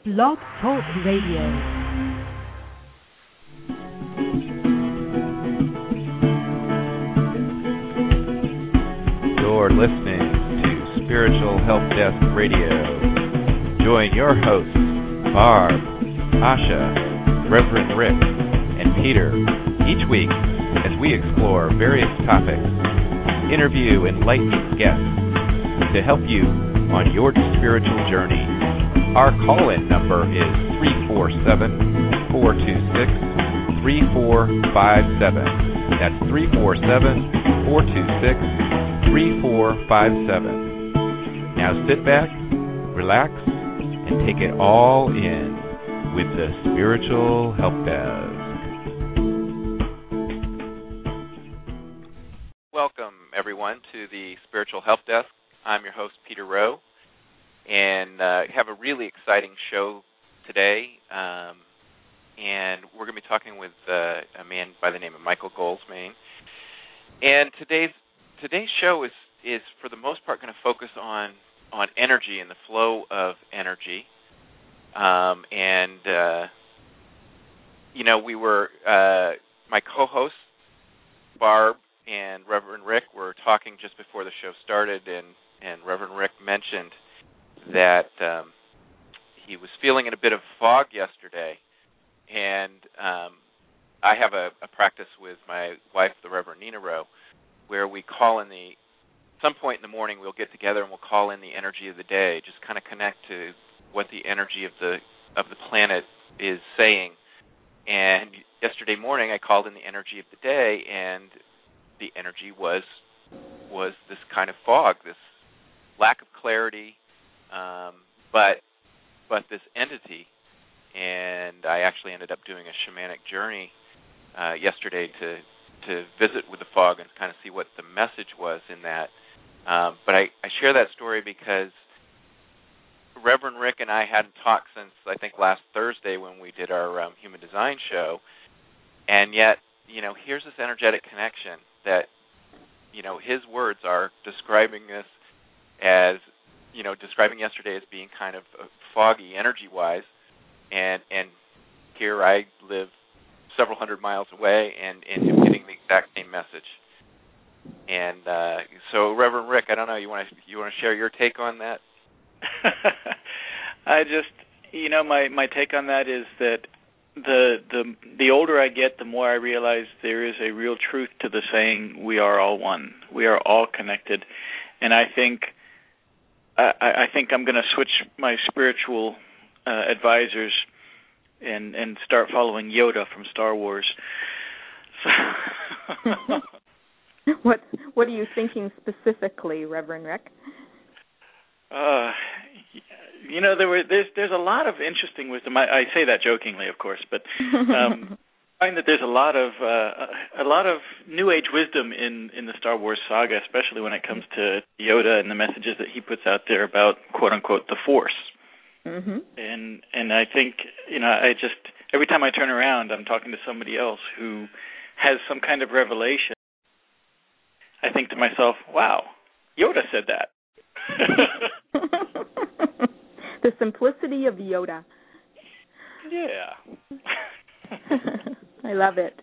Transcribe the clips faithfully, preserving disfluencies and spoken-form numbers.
Blog Talk Radio. You're listening to Spiritual Help Desk Radio. Join your hosts, Barb, Asha, Reverend Rick, and Peter, each week as we explore various topics, interview enlightening guests to help you on your spiritual journey. Our call-in number is three four seven, four two six, three four five seven. That's three four seven, four two six, three four five seven. Now sit back, relax, and take it all in with the Spiritual Help Desk. Welcome, everyone, to the Spiritual Help Desk. I'm your host, Peter Rowe, and uh, have a really exciting show today. Um, and we're going to be talking with uh, a man by the name of Michael Goldsmain. And today's today's show is is for the most part going to focus on on energy and the flow of energy. Um, and uh, you know, we were uh, my co-hosts Barb and Reverend Rick were talking just before the show started, and and Reverend Rick mentioned that um, he was feeling in a bit of fog yesterday, and um, I have a, a practice with my wife, the Reverend Nina Rowe, where we call in the, some point in the morning we'll get together and we'll call in the energy of the day, just kind of connect to what the energy of the of the planet is saying. And yesterday morning I called in the energy of the day, and the energy was was this kind of fog, this lack of clarity, um, but but this entity. And I actually ended up doing a shamanic journey uh, yesterday to to visit with the fog and kind of see what the message was in that. Um, but I, I share that story because Reverend Rick and I hadn't talked since, I think, last Thursday when we did our um, Human Design show. And yet, you know, here's this energetic connection that, you know, his words are describing this as, you know, describing yesterday as being kind of foggy energy-wise, and and here I live several hundred miles away and, and am getting the exact same message. And uh, so, Reverend Rick, I don't know, you want to you want to share your take on that? I just, you know, my, my take on that is that the the the older I get, the more I realize there is a real truth to the saying, we are all one. We are all connected. And I think I, I think I'm going to switch my spiritual uh, advisors and and start following Yoda from Star Wars. So what what are you thinking specifically, Reverend Rick? Uh, you know, there were there's there's a lot of interesting wisdom. I, I say that jokingly, of course, but um, I find that there's a lot of uh, a lot of New Age wisdom in, in the Star Wars saga, especially when it comes to Yoda and the messages that he puts out there about quote unquote the Force. Mm-hmm. And and I think, you know, I just every time I turn around, I'm talking to somebody else who has some kind of revelation. I think to myself, wow, Yoda said that. The simplicity of Yoda. Yeah. I love it.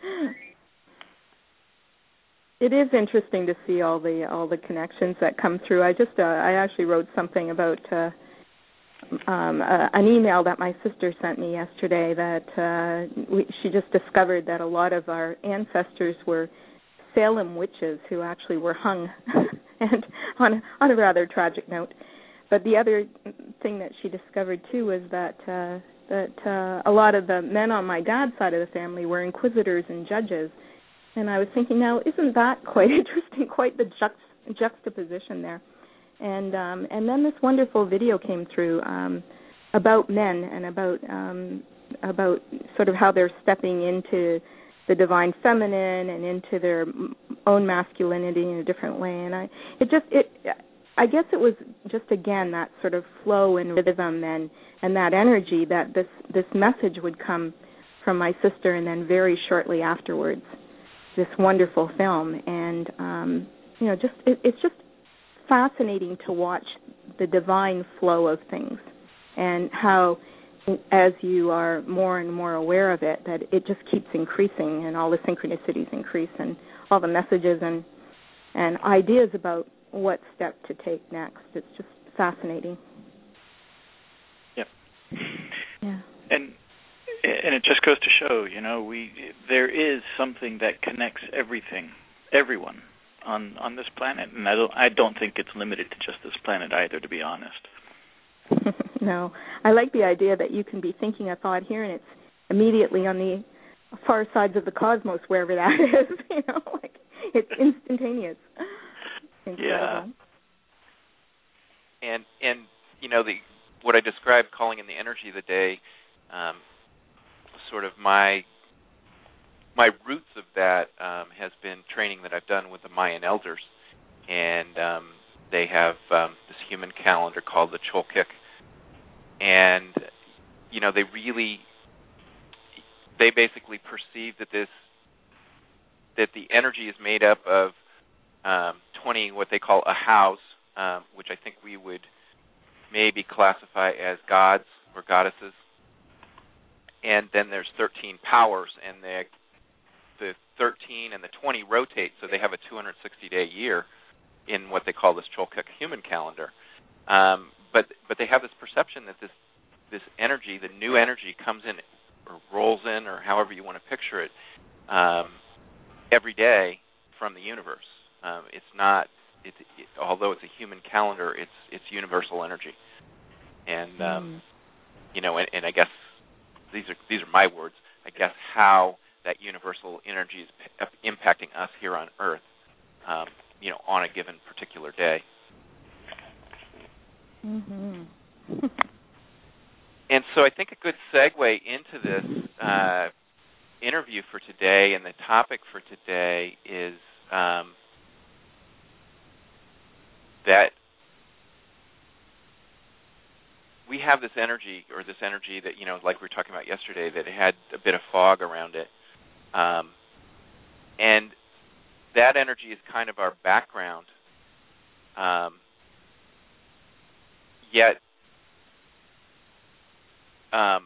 It is interesting to see all the all the connections that come through. I just uh, I actually wrote something about uh, um, uh, an email that my sister sent me yesterday that uh, we, she just discovered that a lot of our ancestors were Salem witches who actually were hung, and on on a rather tragic note. But the other thing that she discovered too was that uh, that uh, a lot of the men on my dad's side of the family were inquisitors and judges. And I was thinking, now isn't that quite interesting? Quite the juxt- juxtaposition there. And um, and then this wonderful video came through um, about men and about um, about sort of how they're stepping into the divine feminine and into their own masculinity in a different way. And I, it just, it, I guess it was just again that sort of flow and rhythm and, and that energy that this this message would come from my sister, and then very shortly afterwards, this wonderful film. And um, you know, just it, it's just fascinating to watch the divine flow of things and how as you are more and more aware of it, that it just keeps increasing, and all the synchronicities increase, and all the messages and and ideas about what step to take next. It's just fascinating. Yep. Yeah. And and it just goes to show, you know, we there is something that connects everything, everyone on on this planet, and I don't I don't think it's limited to just this planet either, to be honest. No, I like the idea that you can be thinking a thought here, and it's immediately on the far sides of the cosmos, wherever that is. You know, like it's instantaneous. Incredible. Yeah. And and you know the what I described calling in the energy of the day, um, sort of my my roots of that um, has been training that I've done with the Mayan elders, and um, they have um, this human calendar called the Cholkik. And, you know, they really, they basically perceive that this, that the energy is made up of um, twenty, what they call a house, um, which I think we would maybe classify as gods or goddesses. And then there's thirteen powers, and the, the thirteen and the twenty rotate, so they have a two hundred sixty day year in what they call this Cholkik human calendar. Um, but but they have this perception that this this energy, the new energy, comes in or rolls in, or however you want to picture it, um, every day from the universe. Um, it's not, it's, it, although it's a human calendar, it's it's universal energy. And um, mm. you know, and, and I guess these are these are my words. I guess how that universal energy is p- impacting us here on Earth, um, you know, on a given particular day. Mm-hmm. And so I think a good segue into this uh, interview for today, and the topic for today is um, that we have this energy, or this energy that, you know, like we were talking about yesterday, that had a bit of fog around it. Um, and that energy is kind of our background. Um, yet, um,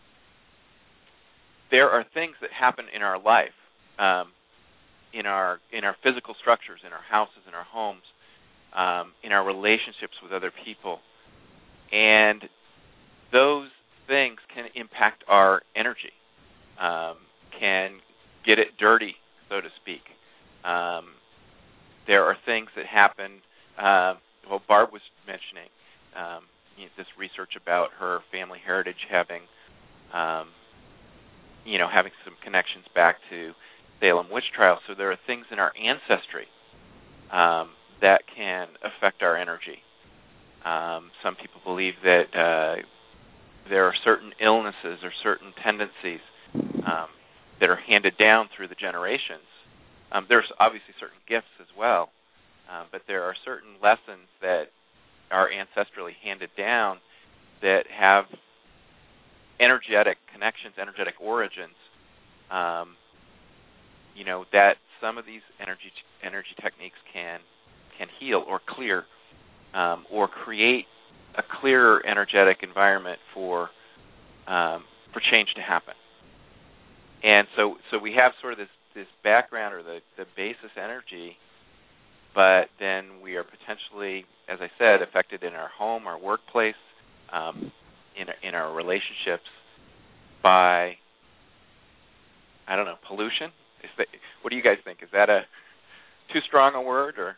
there are things that happen in our life, um, in our in our physical structures, in our houses, in our homes, um, in our relationships with other people, and those things can impact our energy, um, can get it dirty, so to speak. Um, there are things that happen. Uh, well, Barb was mentioning um, you know, this research about her family heritage having, um, you know, having some connections back to Salem witch trials. So there are things in our ancestry um, that can affect our energy. Um, some people believe that uh, there are certain illnesses or certain tendencies um, that are handed down through the generations. Um, there's obviously certain gifts as well, uh, but there are certain lessons that are ancestrally handed down that have energetic connections, energetic origins. Um, you know, that some of these energy energy techniques can can heal or clear, um, or create a clearer energetic environment for um, for change to happen. And so, so we have sort of this, this background, or the, the basis energy, but then we are potentially, as I said, affected in our home, our workplace, um, in in our relationships by, I don't know, pollution. Is that, what do you guys think? Is that a too strong a word, or?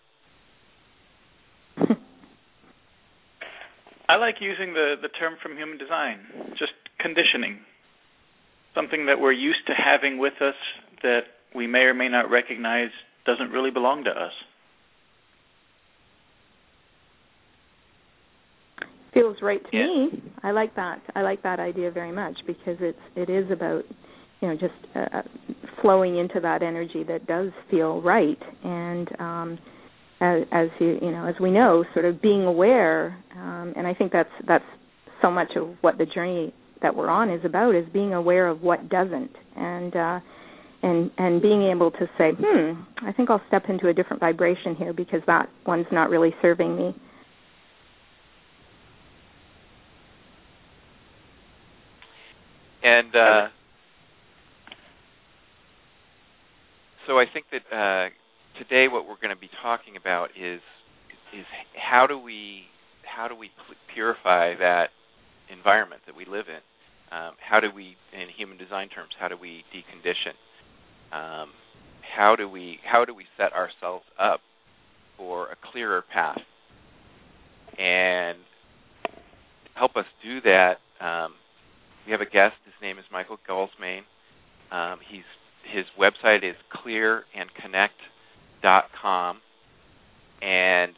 I like using the, the term from human design, just conditioning, something that we're used to having with us that we may or may not recognize doesn't really belong to us. Feels right to yeah. me. I like that. I like that idea very much, because it's it is about, you know, just uh, flowing into that energy that does feel right, and um, as, as you you know, as we know, sort of being aware, um, and I think that's that's so much of what the journey that we're on is about, is being aware of what doesn't, and uh, and and being able to say, hmm, I think I'll step into a different vibration here because that one's not really serving me. And uh, so I think that uh, today what we're going to be talking about is is how do we how do we purify that environment that we live in? Um, how do we, in human design terms, how do we decondition? Um, how do we how do we set ourselves up for a clearer path? And to help us do that, um, we have a guest. His name is Michael Gulsmain. Um, he's his website is clear and connect dot com, and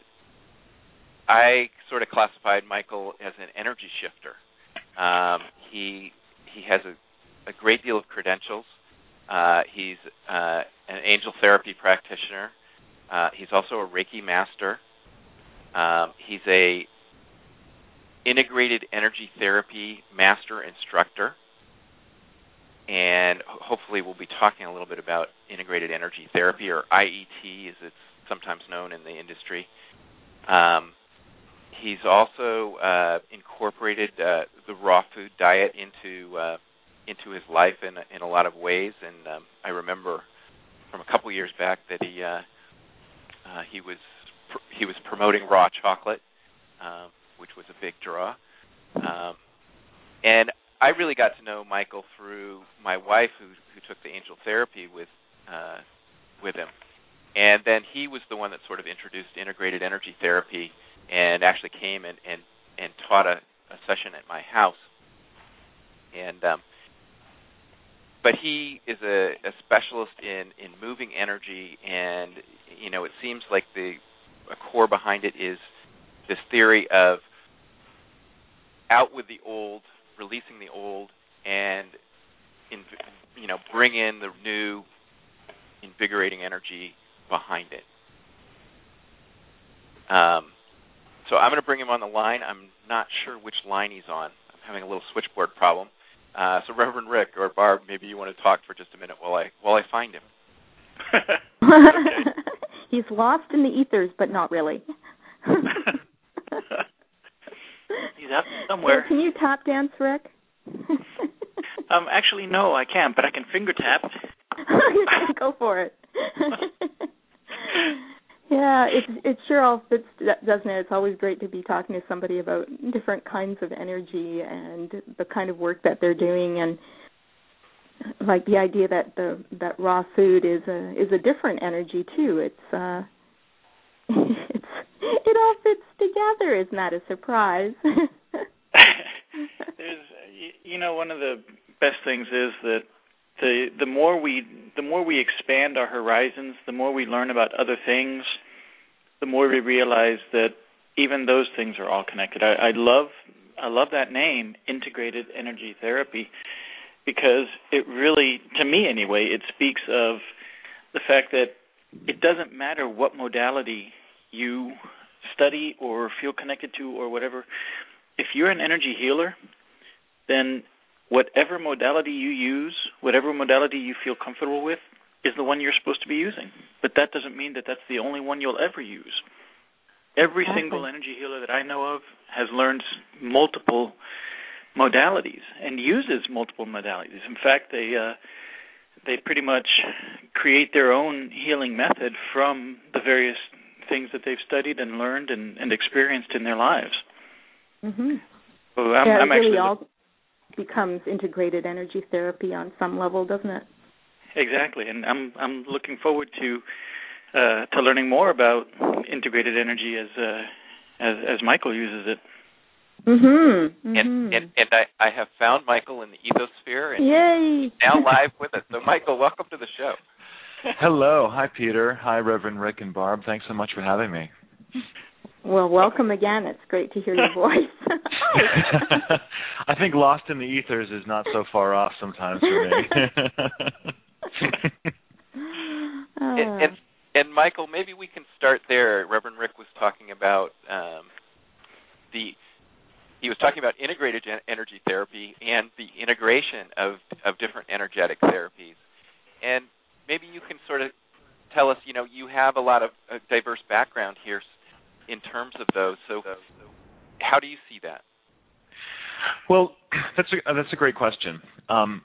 I sort of classified Michael as an energy shifter. Um, he he has a, a great deal of credentials. Uh, he's uh, an angel therapy practitioner. Uh, he's also a Reiki master. Um, he's a integrated energy therapy master instructor, and hopefully we'll be talking a little bit about integrated energy therapy, or I E T as it's sometimes known in the industry. Um, he's also uh, incorporated uh, the raw food diet into uh, into his life in in a lot of ways, and um, I remember from a couple years back that he uh, uh, he was pr- he was promoting raw chocolate, um, which was a big draw. Um, and I really got to know Michael through my wife, who who took the angel therapy with uh, with him, and then he was the one that sort of introduced integrated energy therapy, and actually came and and, and taught a, a session at my house. And um, but he is a, a specialist in, in moving energy, and you know it seems like the a core behind it is this theory of out with the old, releasing the old, and in, you know bring in the new, invigorating energy behind it. Um, so I'm going to bring him on the line. I'm not sure which line he's on. I'm having a little switchboard problem. Uh, so Reverend Rick or Barb, maybe you want to talk for just a minute while I while I find him. Okay. He's lost in the ethers, but not really. He's out somewhere. So can you tap dance, Rick? um, actually, no, I can't, but I can finger tap. Go for it. Yeah, it it sure all fits, doesn't it? It's always great to be talking to somebody about different kinds of energy and the kind of work that they're doing, and like the idea that the that raw food is a is a different energy too. It's uh, it's it all fits together. Isn't that a surprise? There's, you know, one of the best things is that the the more we the more we expand our horizons, the more we learn about other things, the more we realize that even those things are all connected. I, I love I love that name, integrated energy therapy, because it really, to me anyway, it speaks of the fact that it doesn't matter what modality you study or feel connected to or whatever. If you're an energy healer, then whatever modality you use, whatever modality you feel comfortable with, is the one you're supposed to be using. But that doesn't mean that that's the only one you'll ever use. Every Exactly. single energy healer that I know of has learned multiple modalities and uses multiple modalities. In fact, they uh, they pretty much create their own healing method from the various things that they've studied and learned and, and experienced in their lives. Mm-hmm. So I'm, yeah, it I'm really actually all becomes integrated energy therapy on some level, doesn't it? Exactly, and I'm I'm looking forward to uh, to learning more about integrated energy as uh, as as Michael uses it. Mm-hmm. mm-hmm. And, and and I, I have found Michael in the ethosphere, and Yay! he's now live with us. So Michael, welcome to the show. Hello. Hi, Peter. Hi, Reverend Rick and Barb. Thanks so much for having me. Well, welcome again. It's great to hear your voice. I think lost in the ethers is not so far off sometimes for me. and, and, and Michael, maybe we can start there. Reverend Rick was talking about um, the he was talking about integrated energy therapy and the integration of of different energetic therapies. And maybe you can sort of tell us, you know, you have a lot of a diverse background here in terms of those. So how do you see that? Well, that's a that's a great question. Um,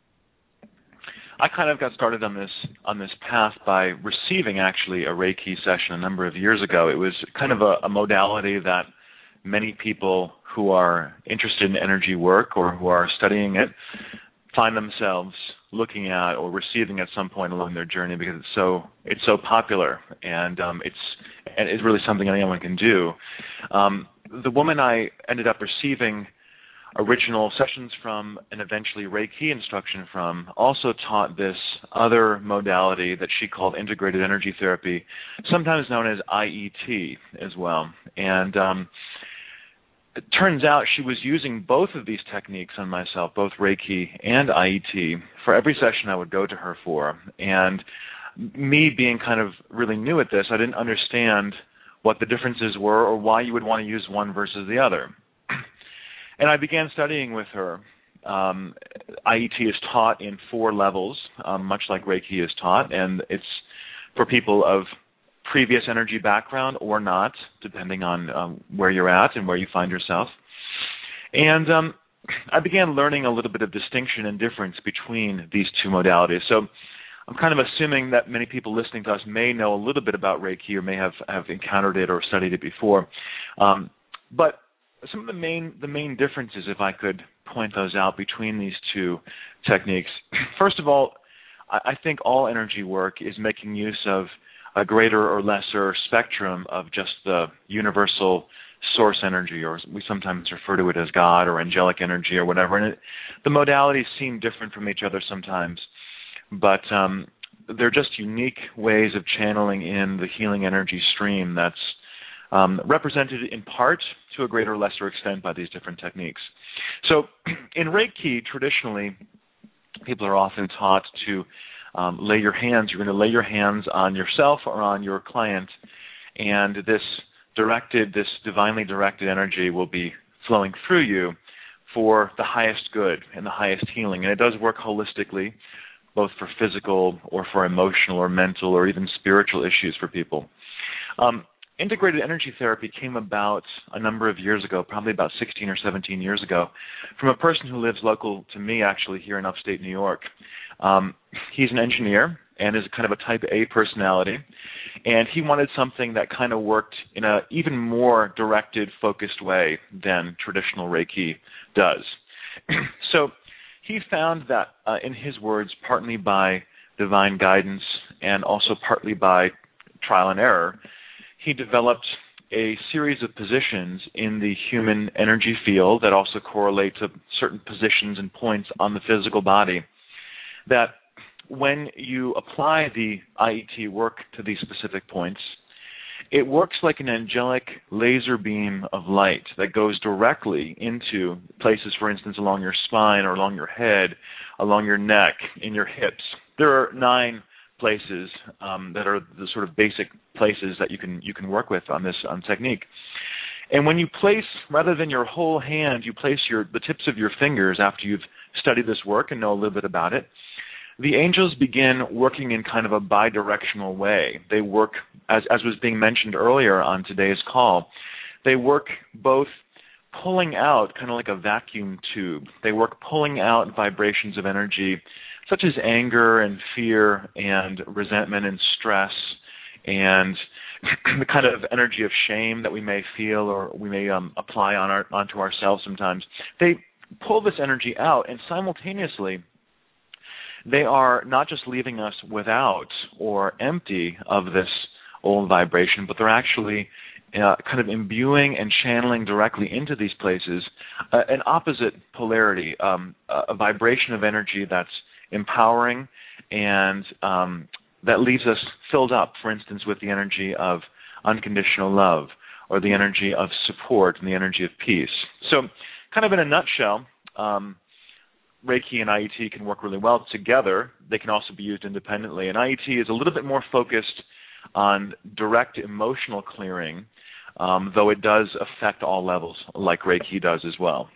I kind of got started on this on this path by receiving actually a Reiki session a number of years ago. It was kind of a, a modality that many people who are interested in energy work or who are studying it find themselves looking at or receiving at some point along their journey because it's so it's so popular and um, it's and it's really something anyone can do. Um, the woman I ended up receiving original sessions from and eventually Reiki instruction from also taught this other modality that she called integrated energy therapy, sometimes known as I E T as well. And um, it turns out she was using both of these techniques on myself, both Reiki and I E T, for every session I would go to her for. And me being kind of really new at this, I didn't understand what the differences were or why you would want to use one versus the other. And I began studying with her. Um, I E T is taught in four levels, um, much like Reiki is taught, and it's for people of previous energy background or not, depending on um, where you're at and where you find yourself. And um, I began learning a little bit of distinction and difference between these two modalities. So I'm kind of assuming that many people listening to us may know a little bit about Reiki or may have, have encountered it or studied it before. Um, but some of the main the main differences, if I could point those out between these two techniques. First of all, I think all energy work is making use of a greater or lesser spectrum of just the universal source energy, or we sometimes refer to it as God or angelic energy or whatever. And it, the modalities seem different from each other sometimes, but um, they're just unique ways of channeling in the healing energy stream that's um, represented in part to a greater or lesser extent by these different techniques. So in Reiki, traditionally, people are often taught to um, lay your hands, you're going to lay your hands on yourself or on your client, and this directed, this divinely directed energy will be flowing through you for the highest good and the highest healing. And it does work holistically, both for physical or for emotional or mental or even spiritual issues for people. Um, Integrated energy therapy came about a number of years ago, probably about sixteen or seventeen years ago, from a person who lives local to me, actually, here in upstate New York. Um, he's an engineer and is kind of a type A personality, and he wanted something that kind of worked in an even more directed, focused way than traditional Reiki does. So he found that, uh, in his words, partly by divine guidance and also partly by trial and error, he developed a series of positions in the human energy field that also correlate to certain positions and points on the physical body, that when you apply the I E T work to these specific points, it works like an angelic laser beam of light that goes directly into places, for instance, along your spine or along your head, along your neck, in your hips. There are nine places um, that are the sort of basic places that you can you can work with on this um, technique. And when you place, rather than your whole hand, you place your the tips of your fingers after you've studied this work and know a little bit about it, the angels begin working in kind of a bidirectional way. They work, as, as was being mentioned earlier on today's call, they work both pulling out, kind of like a vacuum tube. They work pulling out vibrations of energy such as anger and fear and resentment and stress and the kind of energy of shame that we may feel or we may um, apply on our, onto ourselves sometimes. They pull this energy out, and simultaneously they are not just leaving us without or empty of this old vibration, but they're actually uh, kind of imbuing and channeling directly into these places uh, an opposite polarity, um, a vibration of energy that's empowering and um, that leaves us filled up, for instance, with the energy of unconditional love or the energy of support and the energy of peace. So kind of in a nutshell, um, Reiki and I E T can work really well together. They can also be used independently. And I E T is a little bit more focused on direct emotional clearing, um, though it does affect all levels, like Reiki does as well.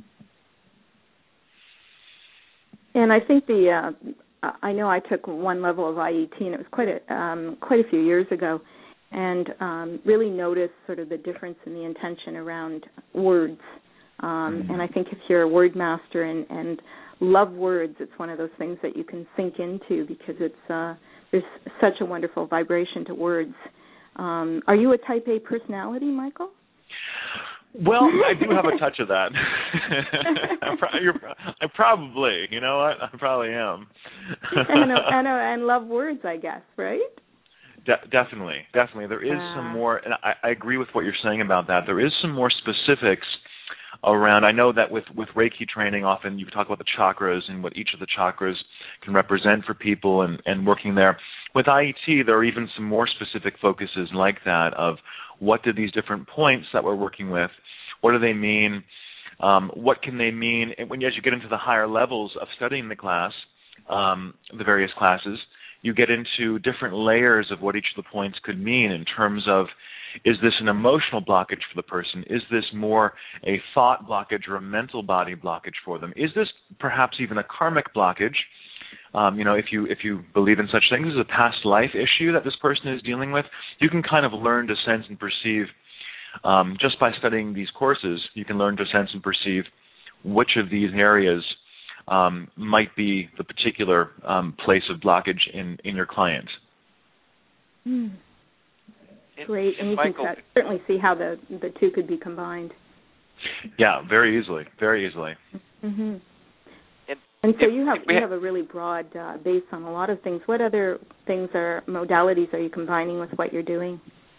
And I think the uh, I know I took one level of I E T, and it was quite a um, quite a few years ago, and um, really noticed sort of the difference in the intention around words. Um, and I think if you're a word master and, and love words, it's one of those things that you can sink into because it's uh, there's such a wonderful vibration to words. Um, are you a Type A personality, Michael? Well, I do have a touch of that. I'm pro- you're, I probably, you know what? I probably am. and, and, and love words, I guess, right? De- definitely, definitely. There is uh, some more, and I, I agree with what you're saying about that. There is some more specifics around. I know that with, with Reiki training, often you talk about the chakras and what each of the chakras can represent for people and, and working there. With I E T, there are even some more specific focuses like that of what do these different points that we're working with, what do they mean, um, what can they mean, and when as you get into the higher levels of studying the class, um, the various classes, you get into different layers of what each of the points could mean in terms of, is this an emotional blockage for the person? Is this more a thought blockage or a mental body blockage for them? Is this perhaps even a karmic blockage? Um, you know, if you if you believe in such things as a past life issue that this person is dealing with, you can kind of learn to sense and perceive, um, just by studying these courses, you can learn to sense and perceive which of these areas um, might be the particular um, place of blockage in, in your client. Mm. Great, and you Michael, can certainly see how the, the two could be combined. Yeah, very easily, very easily. Mm-hmm. And so you have you have a really broad uh, base on a lot of things. What other things or modalities are you combining with what you're doing?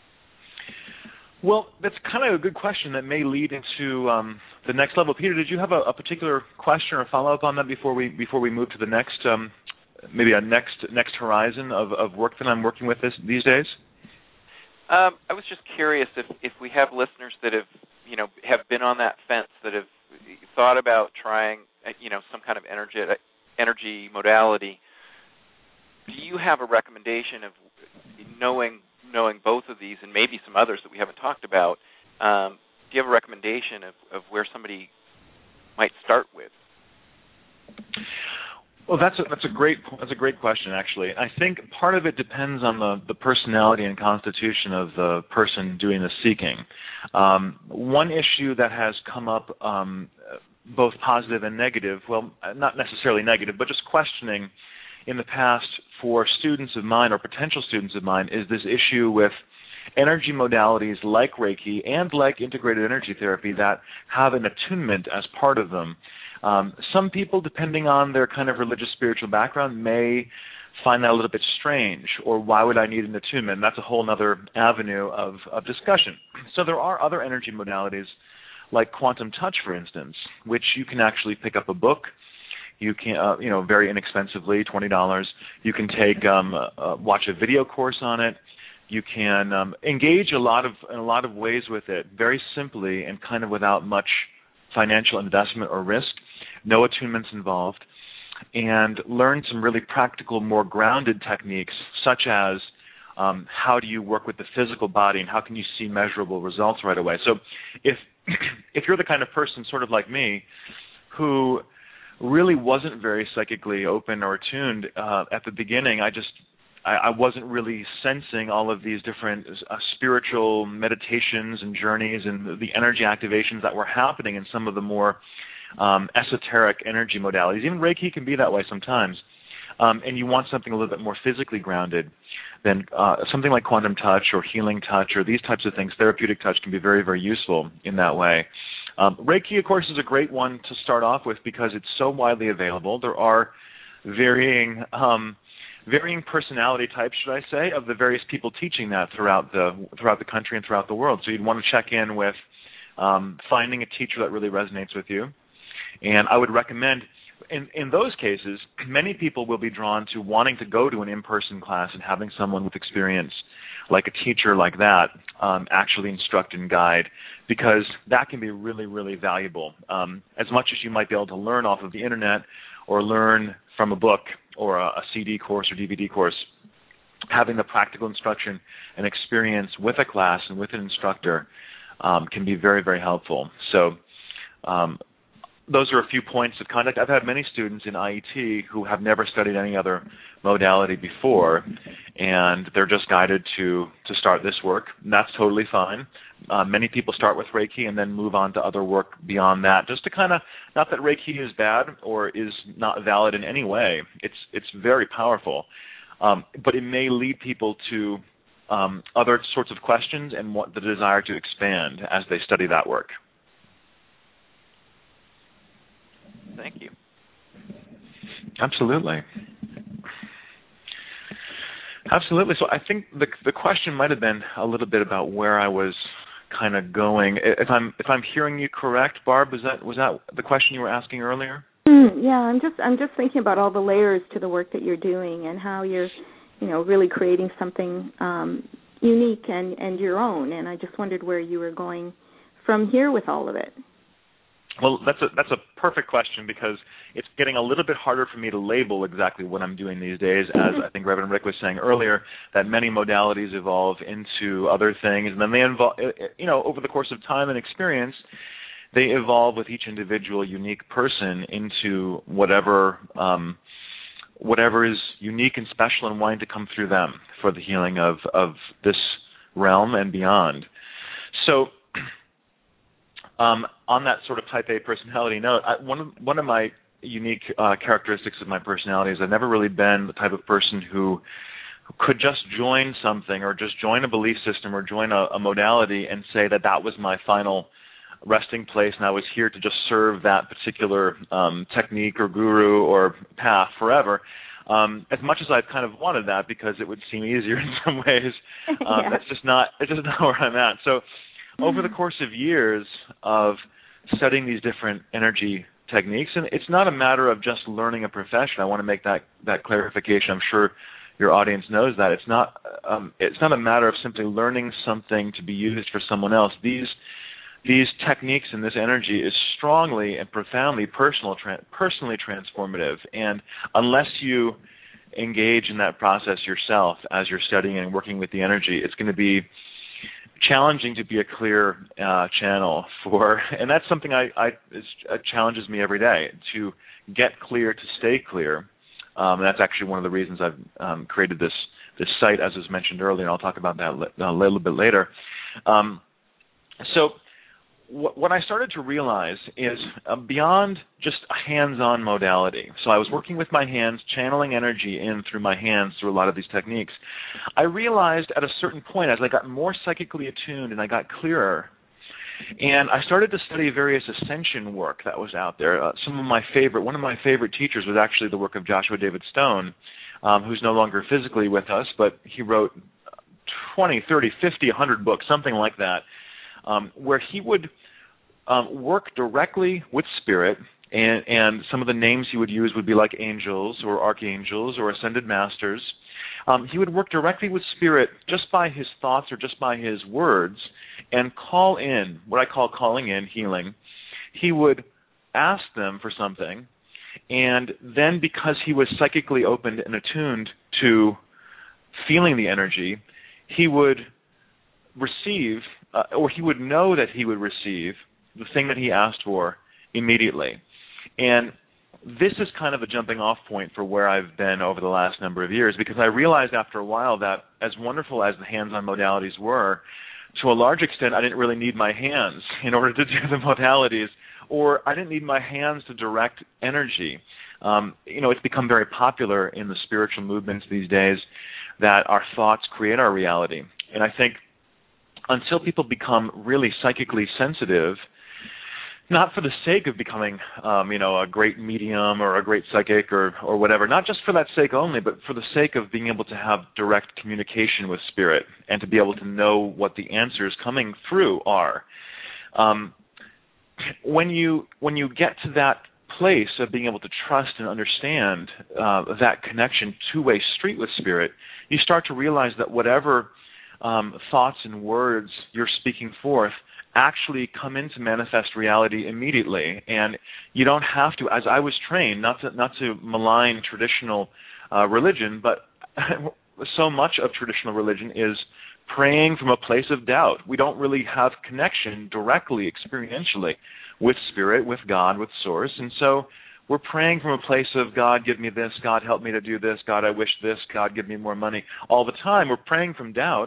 Well, that's kind of a good question that may lead into um, the next level. Peter, did you have a, a particular question or follow-up on that before we before we move to the next, um, maybe a next next horizon of, of work that I'm working with this, these days? Um, I was just curious if, if we have listeners that have, you know, have been on that fence, that have thought about trying, you know, some kind of energy energy modality. Do you have a recommendation of knowing knowing both of these and maybe some others that we haven't talked about? Um, do you have a recommendation of, of where somebody might start with? Well, that's a, that's a great that's a great question, actually. I think part of it depends on the, the personality and constitution of the person doing the seeking. Um, one issue that has come up, um, both positive and negative, well, not necessarily negative, but just questioning in the past for students of mine or potential students of mine is this issue with energy modalities like Reiki and like integrated energy therapy that have an attunement as part of them. Um, some people, depending on their kind of religious spiritual background, may find that a little bit strange, or why would I need an attunement? And that's a whole other avenue of, of discussion. So there are other energy modalities, like quantum touch, for instance, which you can actually pick up a book. You can, uh, you know, very inexpensively, twenty dollars. You can take, um, uh, watch a video course on it. You can um, engage a lot of in a lot of ways with it, very simply and kind of without much financial investment or risk. No attunements involved, and learn some really practical, more grounded techniques, such as um, how do you work with the physical body and how can you see measurable results right away. So if if you're the kind of person, sort of like me, who really wasn't very psychically open or attuned uh, at the beginning, I just I, I wasn't really sensing all of these different uh, spiritual meditations and journeys and the energy activations that were happening in some of the more um, esoteric energy modalities. Even Reiki can be that way sometimes. Um, and you want something a little bit more physically grounded, then uh, something like quantum touch or healing touch or these types of things, therapeutic touch, can be very, very useful in that way. Um, Reiki, of course, is a great one to start off with because it's so widely available. There are varying um, varying personality types, should I say, of the various people teaching that throughout the throughout the country and throughout the world. So you'd want to check in with um, finding a teacher that really resonates with you. And I would recommend, in, in those cases, many people will be drawn to wanting to go to an in-person class and having someone with experience, like a teacher like that, um, actually instruct and guide, because that can be really, really valuable. Um, as much as you might be able to learn off of the internet or learn from a book or a, a C D course or D V D course, having the practical instruction and experience with a class and with an instructor um, can be very, very helpful. So um, those are a few points of contact. I've had many students in I E T who have never studied any other modality before, and they're just guided to, to start this work, and that's totally fine. Uh, many people start with Reiki and then move on to other work beyond that, just to kind of, not that Reiki is bad or is not valid in any way. It's it's very powerful, um, but it may lead people to um, other sorts of questions and what the desire to expand as they study that work. Thank you. Absolutely. Absolutely. So I think the the question might have been a little bit about where I was kind of going. If I'm if I'm hearing you correct, Barb, was that was that the question you were asking earlier? Mm, yeah, I'm just I'm just thinking about all the layers to the work that you're doing and how you're, you know, really creating something um, unique and, and your own. And I just wondered where you were going from here with all of it. Well, that's a that's a perfect question, because it's getting a little bit harder for me to label exactly what I'm doing these days. As I think Reverend Rick was saying earlier, that many modalities evolve into other things, and then they evolve, you know, over the course of time and experience, they evolve with each individual unique person into whatever um, whatever is unique and special and wanting to come through them for the healing of of this realm and beyond. So. Um, on that sort of type A personality note, I, one of one of my unique uh, characteristics of my personality is I've never really been the type of person who, who could just join something or just join a belief system or join a, a modality and say that that was my final resting place and I was here to just serve that particular um, technique or guru or path forever. Um, as much as I've kind of wanted that, because it would seem easier in some ways, um, yeah. that's just not it's just not where I'm at. So. Over the course of years of studying these different energy techniques, and it's not a matter of just learning a profession. I want to make that, that clarification. I'm sure your audience knows that. It's not um, it's not a matter of simply learning something to be used for someone else. These these techniques and this energy is strongly and profoundly personal, tra- personally transformative. And unless you engage in that process yourself as you're studying and working with the energy, it's going to be challenging to be a clear uh, channel for, and that's something I, I it challenges me every day, to get clear, to stay clear. Um, and that's actually one of the reasons I've um, created this this site, as was mentioned earlier, and I'll talk about that a little bit later. Um, so wh- what I started to realize is uh, beyond just a hands-on modality. So I was working with my hands, channeling energy in through my hands through a lot of these techniques. I realized at a certain point, as I got more psychically attuned and I got clearer, and I started to study various ascension work that was out there. Uh, some of my favorite, one of my favorite teachers was actually the work of Joshua David Stone, um, who's no longer physically with us, but he wrote twenty, thirty, fifty, one hundred books, something like that, um, where he would um, work directly with spirit, and, and some of the names he would use would be like angels or archangels or ascended masters. Um, he would work directly with spirit just by his thoughts or just by his words and call in, what I call calling in, healing. He would ask them for something, and then because he was psychically opened and attuned to feeling the energy, he would receive, uh, or he would know that he would receive the thing that he asked for immediately. And this is kind of a jumping off point for where I've been over the last number of years, because I realized after a while that as wonderful as the hands-on modalities were, to a large extent I didn't really need my hands in order to do the modalities, or I didn't need my hands to direct energy. Um, you know, it's become very popular in the spiritual movements these days that our thoughts create our reality. And I think until people become really psychically sensitive, not for the sake of becoming, um, you know, a great medium or a great psychic or, or whatever, not just for that sake only, but for the sake of being able to have direct communication with spirit and to be able to know what the answers coming through are. Um, when you when you get to that place of being able to trust and understand uh, that connection, two-way street with spirit, you start to realize that whatever um, thoughts and words you're speaking forth actually come into manifest reality immediately. And you don't have to, as I was trained, not to not to malign traditional uh, religion, but so much of traditional religion is praying from a place of doubt. We don't really have connection directly, experientially, with Spirit, with God, with Source. And so we're praying from a place of, God, give me this, God, help me to do this, God, I wish this, God, give me more money. All the time we're praying from doubt,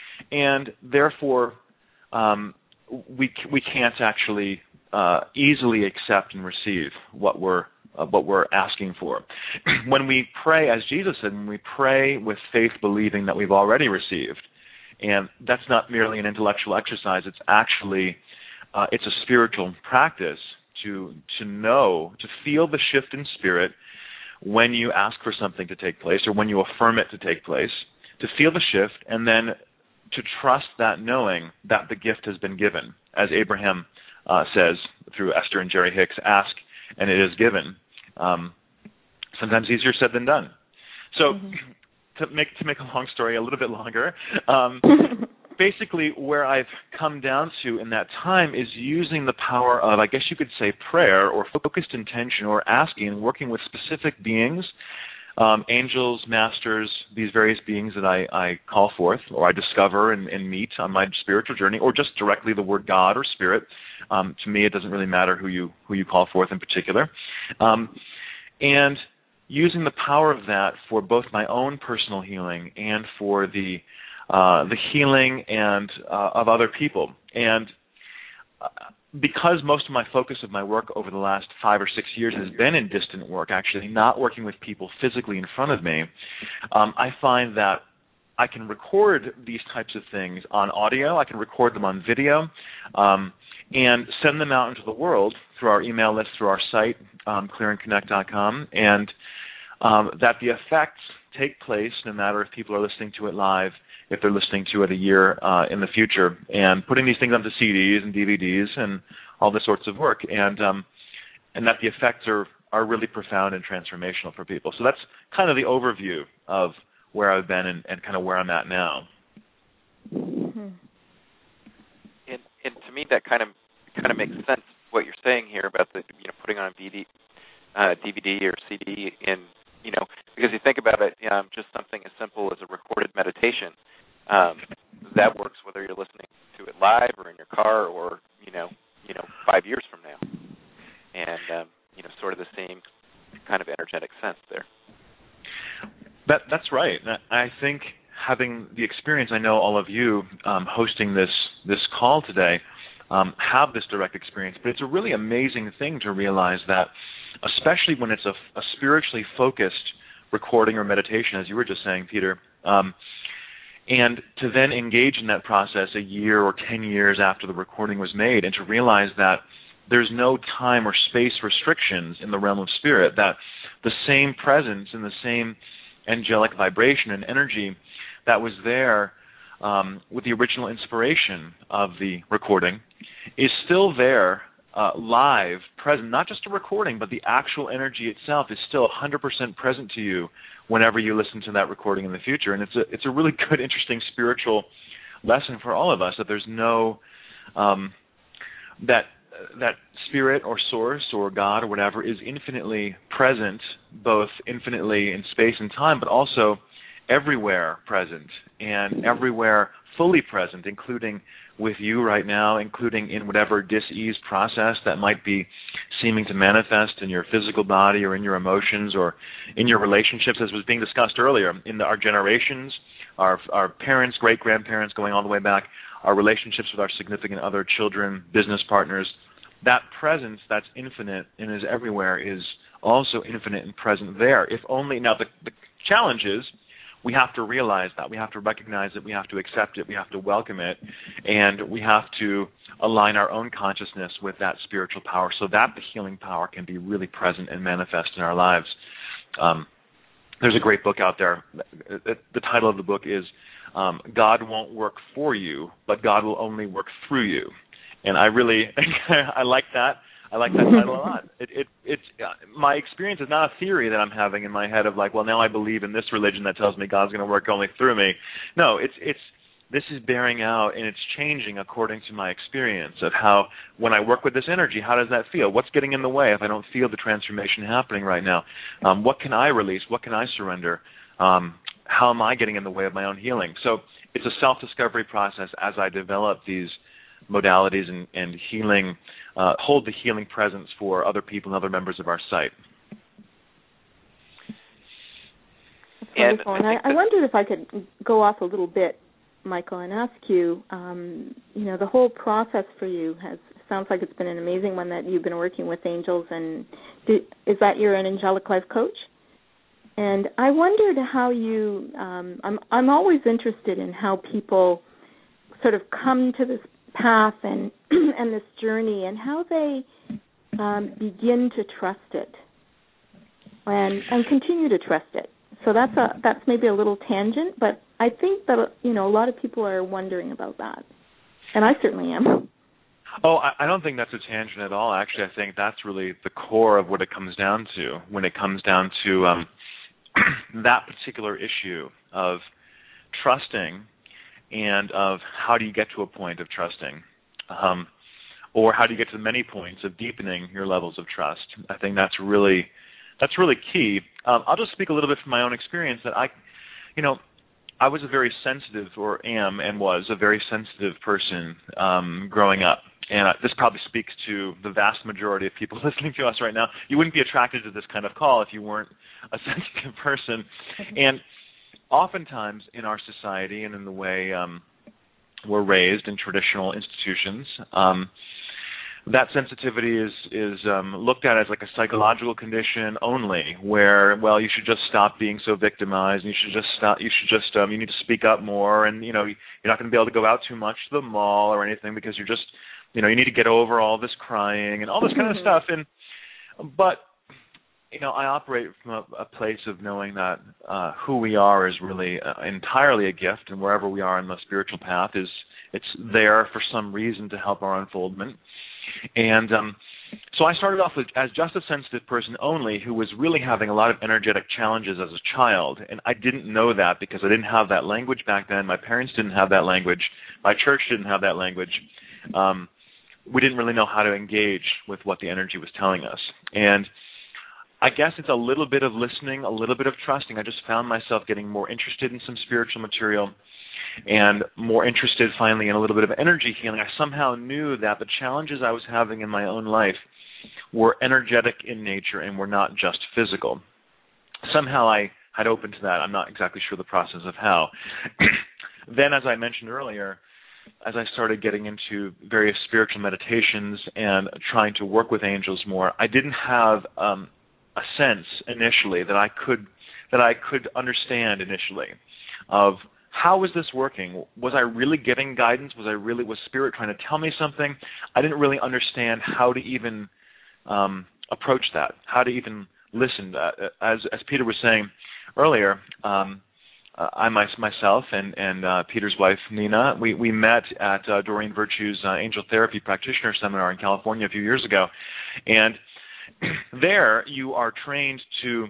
and therefore um, we we can't actually uh, easily accept and receive what we're uh, what we're asking for. When we pray, as Jesus said, when we pray with faith, believing that we've already received, and that's not merely an intellectual exercise, it's actually uh, it's a spiritual practice to to know, to feel the shift in spirit when you ask for something to take place or when you affirm it to take place, to feel the shift and then to trust that knowing that the gift has been given. As Abraham uh, says through Esther and Jerry Hicks, ask and it is given. Um, sometimes easier said than done. So mm-hmm. to make to make a long story a little bit longer, um, basically where I've come down to in that time is using the power of, I guess you could say, prayer or focused intention or asking, working with specific beings, um, angels, masters, these various beings that I, I call forth or I discover and, and meet on my spiritual journey, or just directly the word God or Spirit. Um, to me, it doesn't really matter who you who you call forth in particular. Um, and using the power of that for both my own personal healing and for the uh, the healing and uh, of other people. And uh, because most of my focus of my work over the last five or six years has been in distant work, actually not working with people physically in front of me, um, I find that I can record these types of things on audio, I can record them on video, um, and send them out into the world through our email list, through our site, um, clear and connect dot com, and um, that the effects take place no matter if people are listening to it live, if they're listening to it a year uh, in the future, and putting these things onto C Ds and D V Ds and all this sorts of work, and um, and that the effects are, are really profound and transformational for people. So that's kind of the overview of where I've been and, and kind of where I'm at now. Mm-hmm. And, and to me, that kind of kind of makes sense what you're saying here about the you know putting on a D V D, uh, D V D or C D, and you know because you think about it, um, just something as simple as a recorded meditation. Um, that works whether you're listening to it live or in your car or you know, you know, five years from now, and um, you know, sort of the same kind of energetic sense there. That that's right. I think having the experience, I know all of you um, hosting this this call today um, have this direct experience, but it's a really amazing thing to realize that, especially when it's a, a spiritually focused recording or meditation, as you were just saying, Peter. Um, And to then engage in that process a year or ten years after the recording was made, and to realize that there's no time or space restrictions in the realm of spirit, that the same presence and the same angelic vibration and energy that was there um, with the original inspiration of the recording is still there, uh, live, present, not just a recording, but the actual energy itself is still one hundred percent present to you whenever you listen to that recording in the future. And it's a it's a really good, interesting spiritual lesson for all of us, that there's no, um, that that spirit or source or God or whatever is infinitely present, both infinitely in space and time, but also everywhere present and everywhere fully present, including with you right now, including in whatever dis-ease process that might be seeming to manifest in your physical body or in your emotions or in your relationships, as was being discussed earlier, in the, our generations, our our parents, great-grandparents, going all the way back, our relationships with our significant other, children, business partners. That presence that's infinite and is everywhere is also infinite and present there. If only, now the, the challenge is, we have to realize that. We have to recognize it. We have to accept it. We have to welcome it. And we have to align our own consciousness with that spiritual power so that the healing power can be really present and manifest in our lives. Um, there's a great book out there. The title of the book is um, God Won't Work For You, but God Will Only Work Through You. And I really, I like that. I like that title a lot. It, it, it's uh, my experience is not a theory that I'm having in my head of like, well, now I believe in this religion that tells me God's going to work only through me. No, it's it's this is bearing out and it's changing according to my experience of how when I work with this energy, how does that feel? What's getting in the way if I don't feel the transformation happening right now? Um, what can I release? What can I surrender? Um, how am I getting in the way of my own healing? So it's a self-discovery process as I develop these modalities and, and healing uh, hold the healing presence for other people and other members of our site. That's wonderful. And I, I wondered if I could go off a little bit, Michael, and ask you, um, you know, the whole process for you has sounds like it's been an amazing one that you've been working with angels. And do, is that you're an angelic life coach? And I wondered how you. Um, I'm I'm always interested in how people sort of come to this path and and this journey, and how they um, begin to trust it and and continue to trust it. So that's a that's maybe a little tangent, but I think that, you know, a lot of people are wondering about that, and I certainly am. Oh, I, I don't think that's a tangent at all. Actually, I think that's really the core of what it comes down to. When it comes down to um, that particular issue of trusting, and of how do you get to a point of trusting, um, or how do you get to many points of deepening your levels of trust. I think that's really that's really key. Um, I'll just speak a little bit from my own experience that I, you know, I was a very sensitive, or am and was a very sensitive person um, growing up. And uh, this probably speaks to the vast majority of people listening to us right now. You wouldn't be attracted to this kind of call if you weren't a sensitive person. And oftentimes in our society and in the way um, we're raised in traditional institutions, um, that sensitivity is is um, looked at as like a psychological condition only, where, well, you should just stop being so victimized, and you should just stop. You should just um, you need to speak up more, and you know you're not going to be able to go out too much to the mall or anything because you're just, you know, you need to get over all this crying and all this kind of stuff. And but you know, I operate from a, a place of knowing that uh, who we are is really uh, entirely a gift, and wherever we are in the spiritual path is it's there for some reason to help our unfoldment. And um, so I started off with, as just a sensitive person only who was really having a lot of energetic challenges as a child. And I didn't know that because I didn't have that language back then. My parents didn't have that language. My church didn't have that language. Um, we didn't really know how to engage with what the energy was telling us. And I guess it's a little bit of listening, a little bit of trusting. I just found myself getting more interested in some spiritual material and more interested finally in a little bit of energy healing. I somehow knew that the challenges I was having in my own life were energetic in nature and were not just physical. Somehow I had opened to that. I'm not exactly sure the process of how. Then, as I mentioned earlier, as I started getting into various spiritual meditations and trying to work with angels more, I didn't have um, a sense initially that I could that I could understand initially of how was this working? Was I really getting guidance? Was I really was Spirit trying to tell me something? I didn't really understand how to even um, approach that, how to even listen. Uh, as as Peter was saying earlier, um, uh, I my, myself and and uh, Peter's wife Nina, we we met at uh, Doreen Virtue's uh, Angel Therapy Practitioner Seminar in California a few years ago, and there you are trained to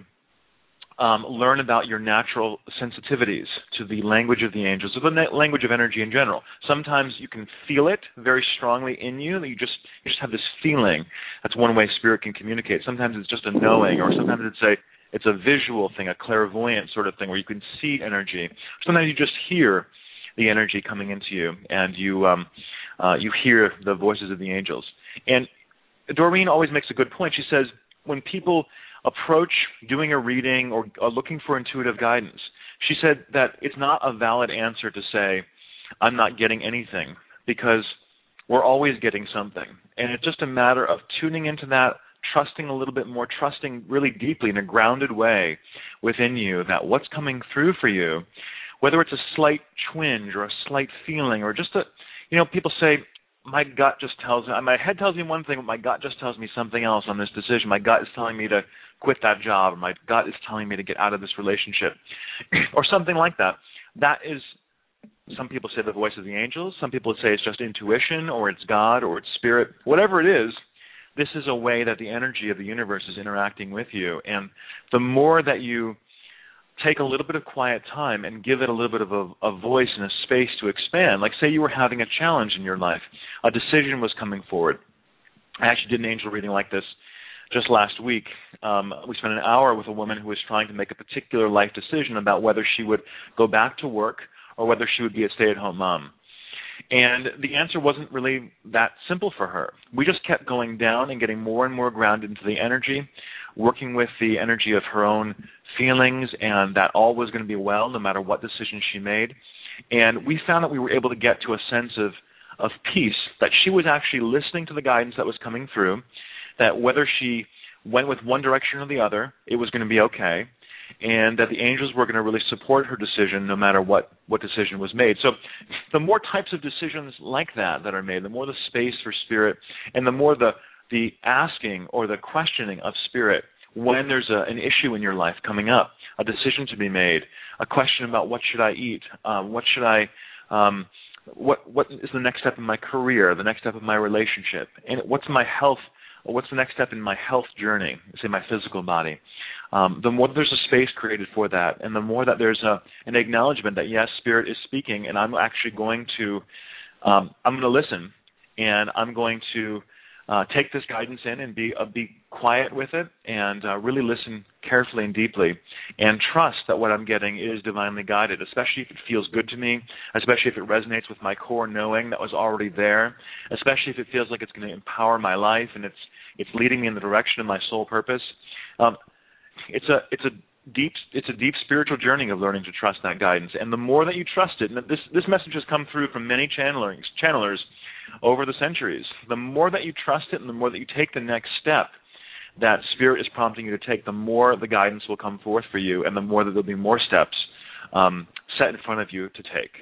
Um, learn about your natural sensitivities to the language of the angels, or the language of energy in general. Sometimes you can feel it very strongly in you. That you just you just have this feeling. That's one way Spirit can communicate. Sometimes it's just a knowing, or sometimes it's a it's a visual thing, a clairvoyant sort of thing, where you can see energy. Sometimes you just hear the energy coming into you, and you um, uh, you hear the voices of the angels. And Doreen always makes a good point. She says when people approach doing a reading or, or looking for intuitive guidance, she said that it's not a valid answer to say, I'm not getting anything, because we're always getting something. And it's just a matter of tuning into that, trusting a little bit more, trusting really deeply in a grounded way within you that what's coming through for you, whether it's a slight twinge or a slight feeling or just a, you know, people say, my gut just tells me, my head tells me one thing, but my gut just tells me something else on this decision. My gut is telling me to quit that job, or my gut is telling me to get out of this relationship, or something like that. That is, some people say the voice of the angels. Some people say it's just intuition, or it's God, or it's Spirit. Whatever it is, this is a way that the energy of the universe is interacting with you. And the more that you take a little bit of quiet time and give it a little bit of a, a voice and a space to expand, like say you were having a challenge in your life, a decision was coming forward. I actually did an angel reading like this just last week. Um, we spent an hour with a woman who was trying to make a particular life decision about whether she would go back to work or whether she would be a stay-at-home mom. And the answer wasn't really that simple for her. We just kept going down and getting more and more grounded into the energy, working with the energy of her own feelings, and that all was going to be well no matter what decision she made. And we found that we were able to get to a sense of, of peace, that she was actually listening to the guidance that was coming through, that whether she went with one direction or the other, it was going to be okay, and that the angels were going to really support her decision no matter what, what decision was made. So the more types of decisions like that that are made, the more the space for spirit, and the more the, the asking or the questioning of spirit when there's a, an issue in your life coming up, a decision to be made, a question about what should I eat, um, what should I, um, what what is the next step in my career, the next step in my relationship, and what's my health, what's the next step in my health journey, say my physical body. Um, the more there's a space created for that, and the more that there's a, an acknowledgement that, yes, Spirit is speaking, and I'm actually going to, um, I'm going to listen, and I'm going to uh, take this guidance in and be uh, be quiet with it, and uh, really listen carefully and deeply, and trust that what I'm getting is divinely guided, especially if it feels good to me, especially if it resonates with my core knowing that was already there, especially if it feels like it's going to empower my life and it's it's leading me in the direction of my soul purpose. Um, It's a it's a deep it's a deep spiritual journey of learning to trust that guidance, and the more that you trust it, and this this message has come through from many channelers channelers over the centuries. The more that you trust it, and the more that you take the next step that Spirit is prompting you to take, the more the guidance will come forth for you, and the more that there'll be more steps um, set in front of you to take.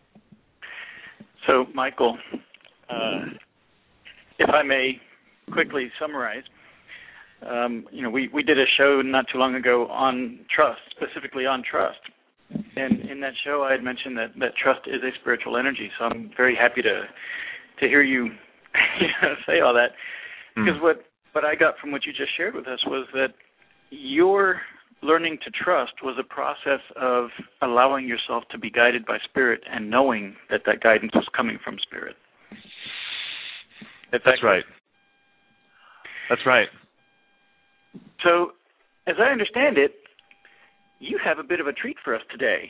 So, Michael, uh, if I may quickly summarize. Um, you know, we, we did a show not too long ago on trust, specifically on trust. And in that show, I had mentioned that, that trust is a spiritual energy. So I'm very happy to to hear you, you know, say all that. Because mm. what, what I got from what you just shared with us was that your learning to trust was a process of allowing yourself to be guided by Spirit and knowing that that guidance was coming from Spirit. That's, That's right. That's right. So, as I understand it, you have a bit of a treat for us today.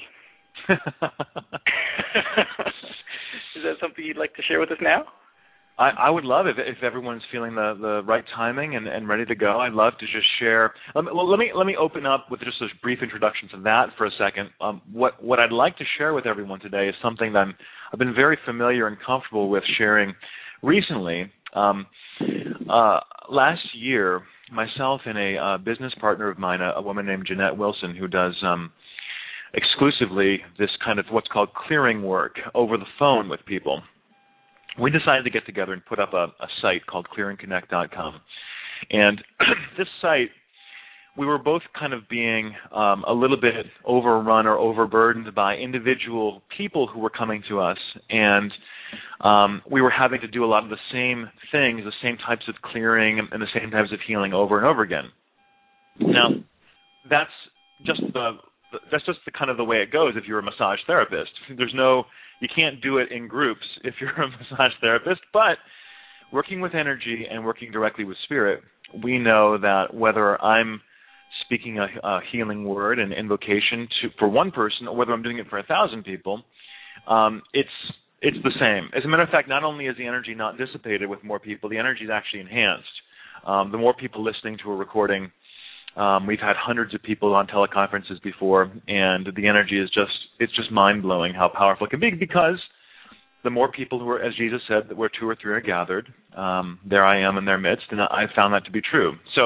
Is that something you'd like to share with us now? I, I would love if if everyone's feeling the, the right timing and, and ready to go. I'd love to just share. Um, well, let me let me open up with just a brief introduction to that for a second. Um, what what I'd like to share with everyone today is something that I'm, I've been very familiar and comfortable with sharing recently. Um, uh, last year, myself and a uh, business partner of mine, a, a woman named Jeanette Wilson, who does um, exclusively this kind of what's called clearing work over the phone with people, we decided to get together and put up a, a site called clearing connect dot com. And this site, we were both kind of being um, a little bit overrun or overburdened by individual people who were coming to us, and um, we were having to do a lot of the same things, the same types of clearing and the same types of healing over and over again. Now, that's just the that's just the kind of the way it goes if you're a massage therapist. There's no, you can't do it in groups if you're a massage therapist, but working with energy and working directly with Spirit, we know that whether I'm speaking a, a healing word and invocation to for one person, or whether I'm doing it for a thousand people, um, it's it's the same. As a matter of fact, not only is the energy not dissipated with more people, the energy is actually enhanced. Um, the more people listening to a recording, um, we've had hundreds of people on teleconferences before, and the energy is just it's just mind blowing how powerful it can be, because the more people who are, as Jesus said, that where two or three are gathered, um, there I am in their midst, and I found that to be true. So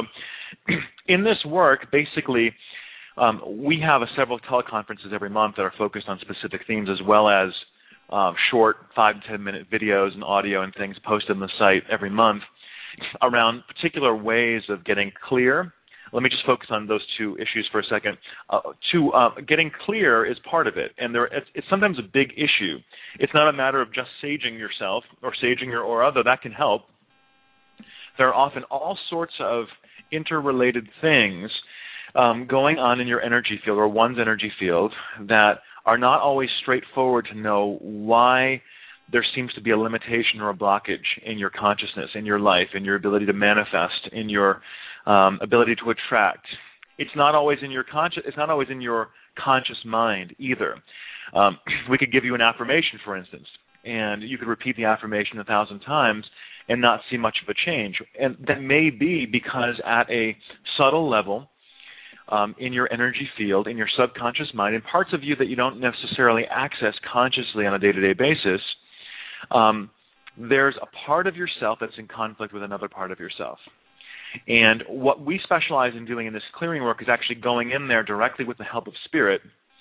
in this work, basically, um, we have a several teleconferences every month that are focused on specific themes, as well as uh, short five to ten minute videos and audio and things posted on the site every month around particular ways of getting clear. Let me just focus on those two issues for a second. Uh, to uh, getting clear is part of it, and there it's, it's sometimes a big issue. It's not a matter of just saging yourself or saging your aura, though that can help. There are often all sorts of interrelated things um, going on in your energy field or one's energy field that are not always straightforward to know why there seems to be a limitation or a blockage in your consciousness, in your life, in your ability to manifest, in your um, ability to attract. It's not always in your conscious. It's not always in your conscious mind either. Um, we could give you an affirmation, for instance. and you could repeat the affirmation a thousand times and not see much of a change. And that may be because at a subtle level, um, in your energy field, in your subconscious mind, in parts of you that you don't necessarily access consciously on a day-to-day basis, um, there's a part of yourself that's in conflict with another part of yourself. And what we specialize in doing in this clearing work is actually going in there directly with the help of spirit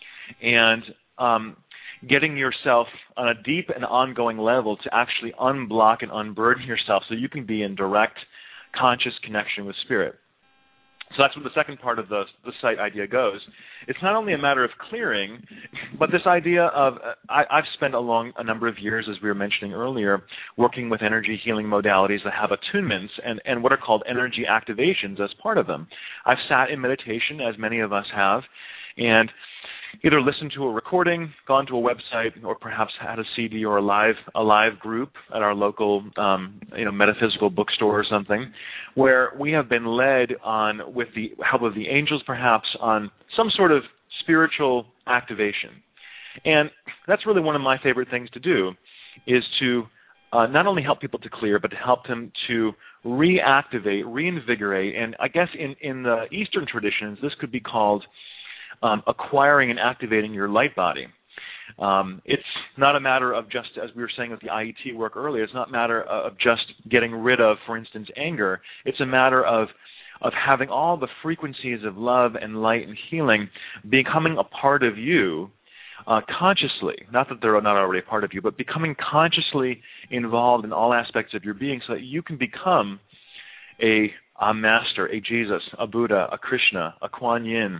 and um, getting yourself on a deep and ongoing level to actually unblock and unburden yourself so you can be in direct conscious connection with spirit. So that's where the second part of the, the site idea goes. It's not only a matter of clearing, but this idea of, uh, I, I've spent a long a number of years, as we were mentioning earlier, working with energy healing modalities that have attunements and, and what are called energy activations as part of them. I've sat in meditation, as many of us have, and either listened to a recording, gone to a website, or perhaps had a C D or a live a live group at our local um, you know metaphysical bookstore or something, where we have been led on, with the help of the angels perhaps, on some sort of spiritual activation. And that's really one of my favorite things to do, is to uh, not only help people to clear, but to help them to reactivate, reinvigorate, and I guess in, in the Eastern traditions, this could be called Um, acquiring and activating your light body. Um, it's not a matter of just, as we were saying with the I E T work earlier, it's not a matter of just getting rid of, for instance, anger. It's a matter of of having all the frequencies of love and light and healing becoming a part of you uh, consciously. Not that they're not already a part of you, but becoming consciously involved in all aspects of your being so that you can become a, a master, a Jesus, a Buddha, a Krishna, a Kuan Yin,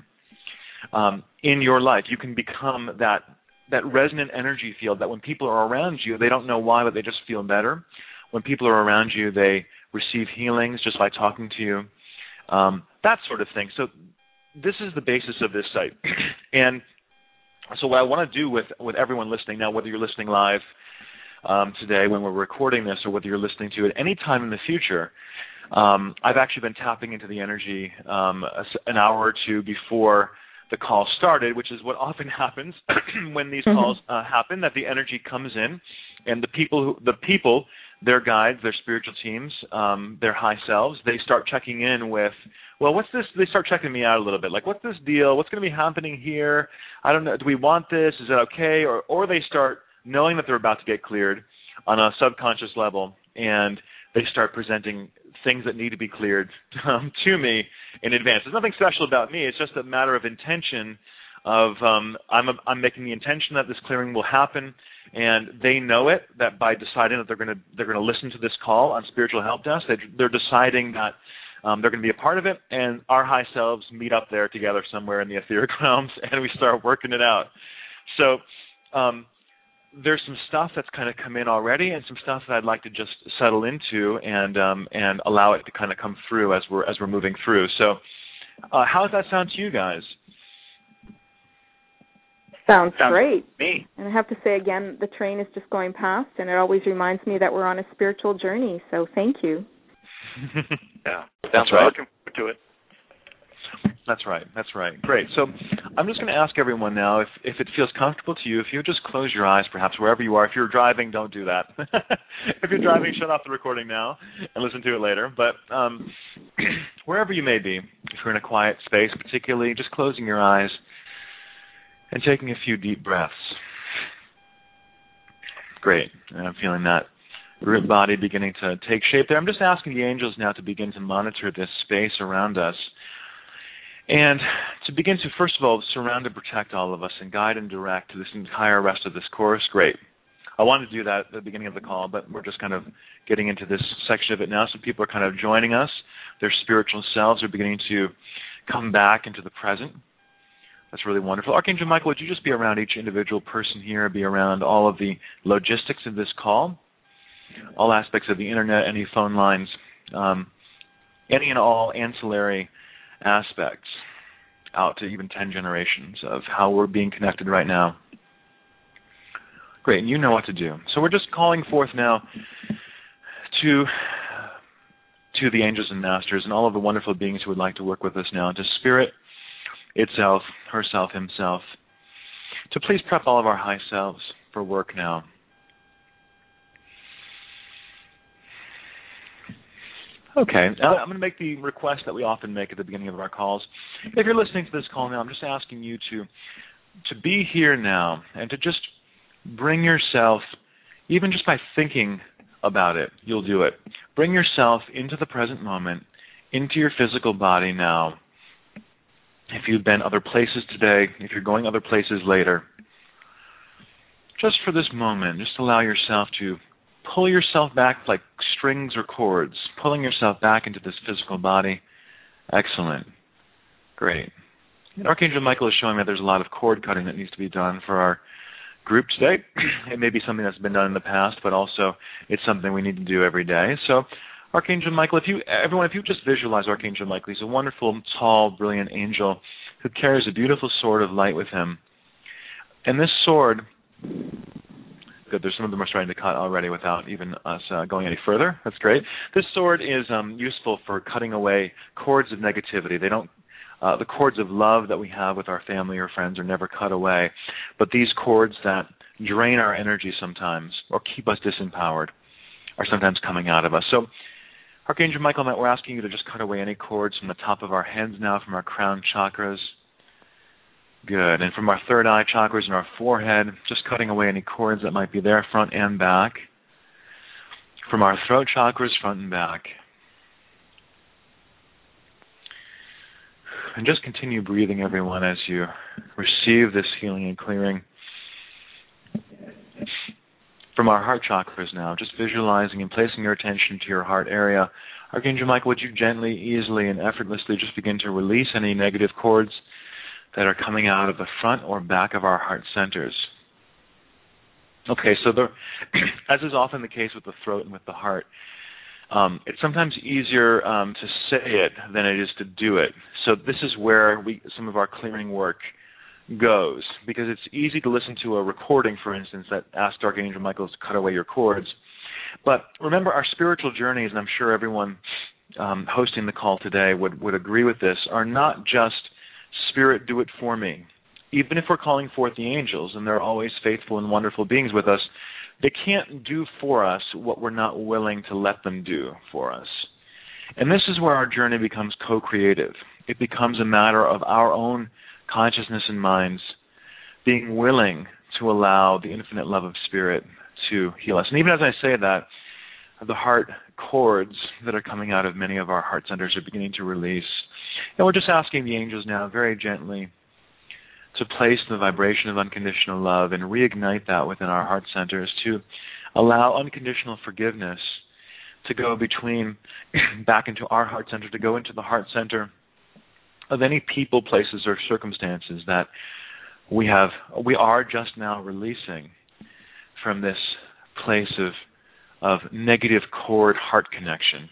Um, in your life. You can become that that resonant energy field that when people are around you, they don't know why, but they just feel better. When people are around you, they receive healings just by talking to you, um, that sort of thing. So this is the basis of this site. And so what I want to do with, with everyone listening now, whether you're listening live um, today when we're recording this, or whether you're listening to it any time in the future, um, I've actually been tapping into the energy um, an hour or two before the call started, which is what often happens when these mm-hmm. calls uh, happen, that the energy comes in, and the people, who, the people, their guides, their spiritual teams, um, their high selves, they start checking in with, well, what's this? They start checking me out a little bit, like, what's this deal? What's going to be happening here? I don't know. Do we want this? Is it okay? Or, or they start knowing that they're about to get cleared on a subconscious level, and they start presenting things that need to be cleared um, to me in advance. There's nothing special about me. It's just a matter of intention. Of um, I'm a, I'm making the intention that this clearing will happen, and they know it. That by deciding that they're going to they're going to listen to this call on Spiritual Help Desk, they, they're deciding that um, they're going to be a part of it, and our high selves meet up there together somewhere in the etheric realms, and we start working it out. So. Um, There's some stuff that's kind of come in already, and some stuff that I'd like to just settle into and um, and allow it to kind of come through as we're as we're moving through. So, uh, how does that sound to you guys? Sounds, Sounds great. Me. And I have to say again, the train is just going past, and it always reminds me that we're on a spiritual journey. So, thank you. Yeah, that's right. Looking forward to it. That's right. That's right. Great. So I'm just going to ask everyone now, if, if it feels comfortable to you, if you just close your eyes, perhaps wherever you are. If you're driving, don't do that. If you're driving, shut off the recording now and listen to it later. But um, wherever you may be, if you're in a quiet space, particularly, just closing your eyes and taking a few deep breaths. Great. And I'm feeling that root body beginning to take shape there. I'm just asking the angels now to begin to monitor this space around us, and to begin to, first of all, surround and protect all of us and guide and direct this entire rest of this course. Great. I wanted to do that at the beginning of the call, but we're just kind of getting into this section of it now, so people are kind of joining us. Their spiritual selves are beginning to come back into the present. That's really wonderful. Archangel Michael, would you just be around each individual person here, be around all of the logistics of this call, all aspects of the internet, any phone lines, um, any and all ancillary aspects out to even ten generations of how we're being connected right now. Great, and you know what to do. So we're just calling forth now to to the angels and masters and all of the wonderful beings who would like to work with us now, to Spirit itself, herself, himself, to please prep all of our high selves for work now. Okay, uh, I'm going to make the request that we often make at the beginning of our calls. If you're listening to this call now, I'm just asking you to to be here now and to just bring yourself, even just by thinking about it, you'll do it. Bring yourself into the present moment, into your physical body now. If you've been other places today, if you're going other places later, just for this moment, just allow yourself to pull yourself back like strings or cords, pulling yourself back into this physical body. Excellent. Great. And Archangel Michael is showing me that there's a lot of cord cutting that needs to be done for our group today. It may be something that's been done in the past, but also it's something we need to do every day. So Archangel Michael, if you, everyone, if you just visualize Archangel Michael, he's a wonderful, tall, brilliant angel who carries a beautiful sword of light with him. And this sword, good, there's some of them are starting to cut already without even us uh, going any further. That's great. This sword is um, useful for cutting away cords of negativity. They don't, uh, the cords of love that we have with our family or friends are never cut away, but these cords that drain our energy sometimes or keep us disempowered are sometimes coming out of us. So Archangel Michael, we're asking you to just cut away any cords from the top of our heads now, from our crown chakras. Good. And from our third eye chakras and our forehead, just cutting away any cords that might be there, front and back. From our throat chakras, front and back. And just continue breathing, everyone, as you receive this healing and clearing. From our heart chakras now, just visualizing and placing your attention to your heart area. Archangel Michael, would you gently, easily, and effortlessly just begin to release any negative cords that are coming out of the front or back of our heart centers? Okay, so the, as is often the case with the throat and with the heart, um, it's sometimes easier um, to say it than it is to do it. So this is where we some of our clearing work goes, because it's easy to listen to a recording, for instance, that asked Archangel Michael to cut away your cords. But remember, our spiritual journeys, and I'm sure everyone um, hosting the call today would, would agree with this, are not just Spirit, do it for me. Even if we're calling forth the angels, and they're always faithful and wonderful beings with us, they can't do for us what we're not willing to let them do for us. And this is where our journey becomes co-creative. It becomes a matter of our own consciousness and minds being willing to allow the infinite love of Spirit to heal us. And even as I say that, the heart cords that are coming out of many of our heart centers are beginning to release. And we're just asking the angels now very gently to place the vibration of unconditional love and reignite that within our heart centers, to allow unconditional forgiveness to go between, back into our heart center, to go into the heart center of any people, places, or circumstances that we have, we are just now releasing from this place of of negative cord heart connection.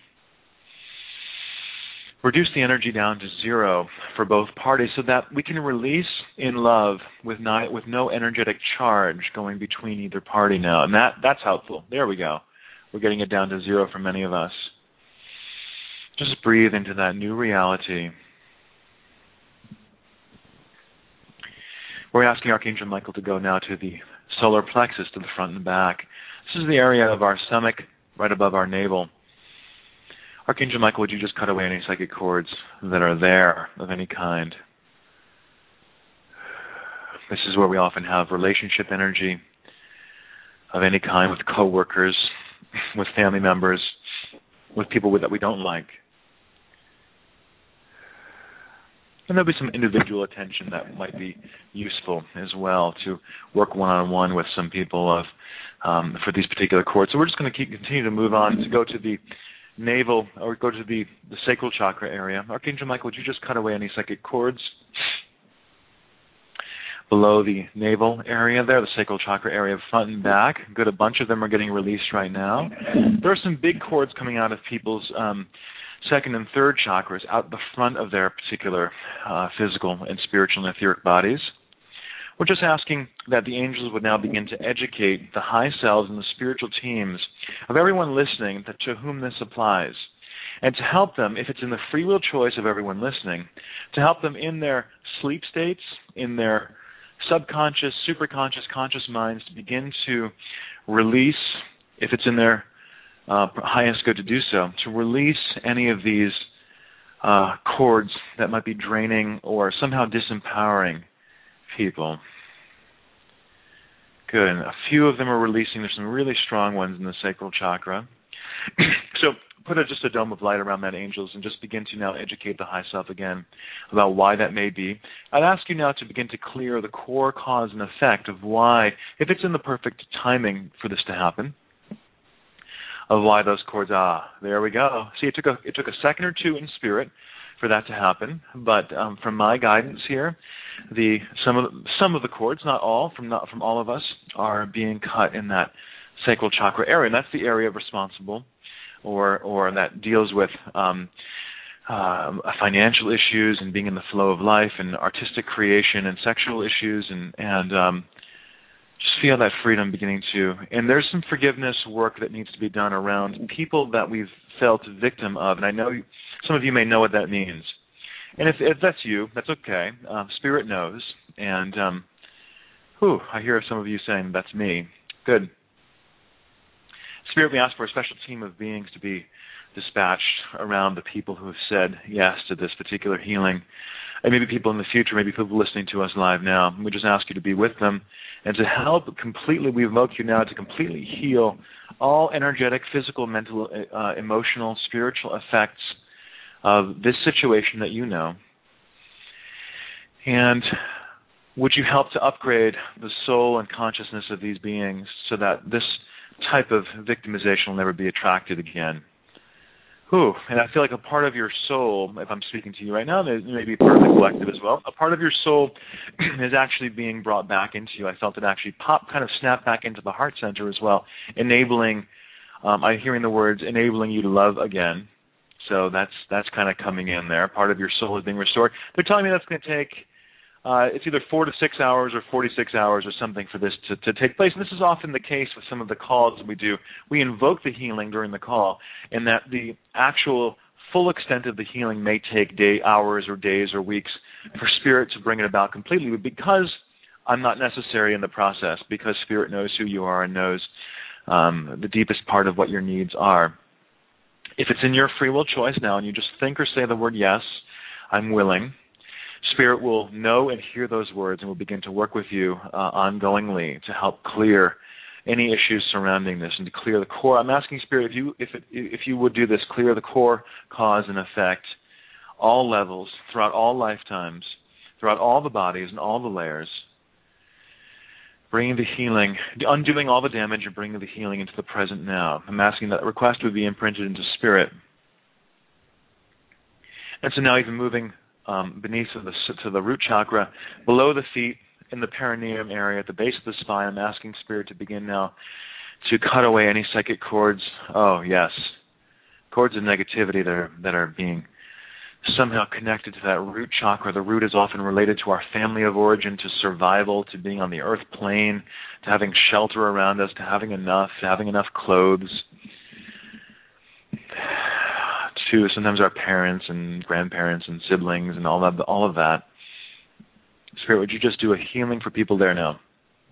Reduce the energy down to zero for both parties so that we can release in love with not, with no energetic charge going between either party now. And that, that's helpful. There we go. We're getting it down to zero for many of us. Just breathe into that new reality. We're asking Archangel Michael to go now to the solar plexus, to the front and back. This is the area of our stomach, right above our navel. Archangel Michael, would you just cut away any psychic cords that are there of any kind? This is where we often have relationship energy of any kind, with coworkers, with family members, with people that we don't like. And there'll be some individual attention that might be useful as well, to work one-on-one with some people of um, for these particular cords. So we're just going to keep continue to move on to go to the navel, or go to the, the sacral chakra area. Archangel Michael, would you just cut away any psychic cords below the navel area there, the sacral chakra area, front and back? Good, a bunch of them are getting released right now. There are some big cords coming out of people's um, second and third chakras, out the front of their particular uh, physical and spiritual and etheric bodies. We're just asking that the angels would now begin to educate the high selves and the spiritual teams of everyone listening that to whom this applies, and to help them, if it's in the free will choice of everyone listening, to help them in their sleep states, in their subconscious, superconscious, conscious minds, to begin to release, if it's in their uh, highest good to do so, to release any of these uh, cords that might be draining or somehow disempowering people. Good. And a few of them are releasing. There's some really strong ones in the sacral chakra. So put a, just a dome of light around that, angels, and just begin to now educate the high self again about why that may be. I'd ask you now to begin to clear the core cause and effect of why, if it's in the perfect timing for this to happen, of why those cords, ah, there we go. See, it took a, it took a second or two in spirit for that to happen, but um, from my guidance here, the some of the, some of the cords, not all, from not from all of us, are being cut in that sacral chakra area, and that's the area responsible, or or that deals with um, uh, financial issues and being in the flow of life, and artistic creation, and sexual issues, and and um, just feel that freedom beginning to. And there's some forgiveness work that needs to be done around people that we've felt victim of, and I know some of you may know what that means. And if, if that's you, that's okay. Uh, Spirit knows. And, um, whew, I hear some of you saying, that's me. Good. Spirit, we ask for a special team of beings to be dispatched around the people who have said yes to this particular healing. And maybe people in the future, maybe people listening to us live now. We just ask you to be with them and to help completely. We invoke you now to completely heal all energetic, physical, mental, uh, emotional, spiritual effects of this situation that you know. And would you help to upgrade the soul and consciousness of these beings so that this type of victimization will never be attracted again? Whew. And I feel like a part of your soul, if I'm speaking to you right now, maybe part of the collective as well, a part of your soul is actually being brought back into you. I felt it actually pop, kind of snap back into the heart center as well, enabling, um, I'm hearing the words, enabling you to love again. So that's that's kind of coming in there. Part of your soul is being restored. They're telling me that's going to take, uh, it's either four to six hours or forty-six hours or something for this to, to take place. And this is often the case with some of the calls that we do. We invoke the healing during the call, and that the actual full extent of the healing may take day, hours or days or weeks for Spirit to bring it about completely, because I'm not necessary in the process, because Spirit knows who you are and knows um, the deepest part of what your needs are. If it's in your free will choice now and you just think or say the word yes, I'm willing, Spirit will know and hear those words and will begin to work with you uh, ongoingly to help clear any issues surrounding this and to clear the core. I'm asking Spirit if you if it, if you would do this, clear the core cause and effect, all levels, throughout all lifetimes, throughout all the bodies and all the layers, bringing the healing, undoing all the damage and bringing the healing into the present now. I'm asking that request would be imprinted into Spirit. And so now even moving um, beneath to the, to the root chakra, below the feet, in the perineum area, at the base of the spine, I'm asking Spirit to begin now to cut away any psychic cords. Oh, yes. Cords of negativity that are, that are being somehow connected to that root chakra. The root is often related to our family of origin, to survival, to being on the earth plane, to having shelter around us, to having enough, to having enough clothes, to sometimes our parents and grandparents and siblings and all of, all of that. Spirit, would you just do a healing for people there now?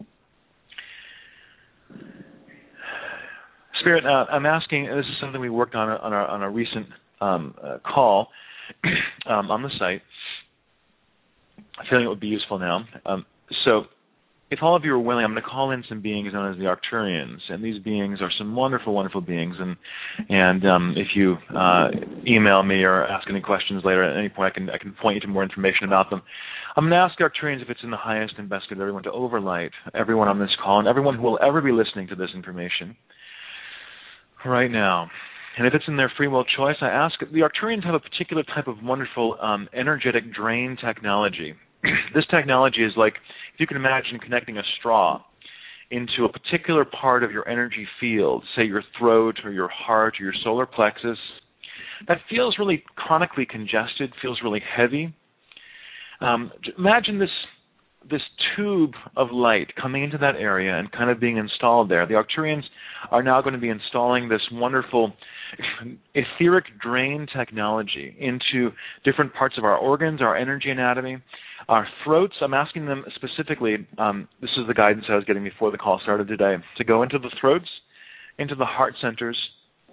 Spirit, uh, I'm asking, this is something we worked on on, our, on a recent um, uh, call, Um, on the site. I'm feeling it would be useful now. Um, so if all of you are willing, I'm going to call in some beings known as the Arcturians, and these beings are some wonderful, wonderful beings. And and um, if you uh, email me or ask any questions later at any point, I can I can point you to more information about them. I'm going to ask the Arcturians if it's in the highest and best good of everyone to overlight everyone on this call and everyone who will ever be listening to this information right now. And if it's in their free will choice, I ask, the Arcturians have a particular type of wonderful um, energetic drain technology. This technology is like, if you can imagine connecting a straw into a particular part of your energy field, say your throat or your heart or your solar plexus, that feels really chronically congested, feels really heavy. Um, imagine this this tube of light coming into that area and kind of being installed there. The Arcturians are now going to be installing this wonderful etheric drain technology into different parts of our organs, our energy anatomy, our throats. I'm asking them specifically, um, this is the guidance I was getting before the call started today, to go into the throats, into the heart centers,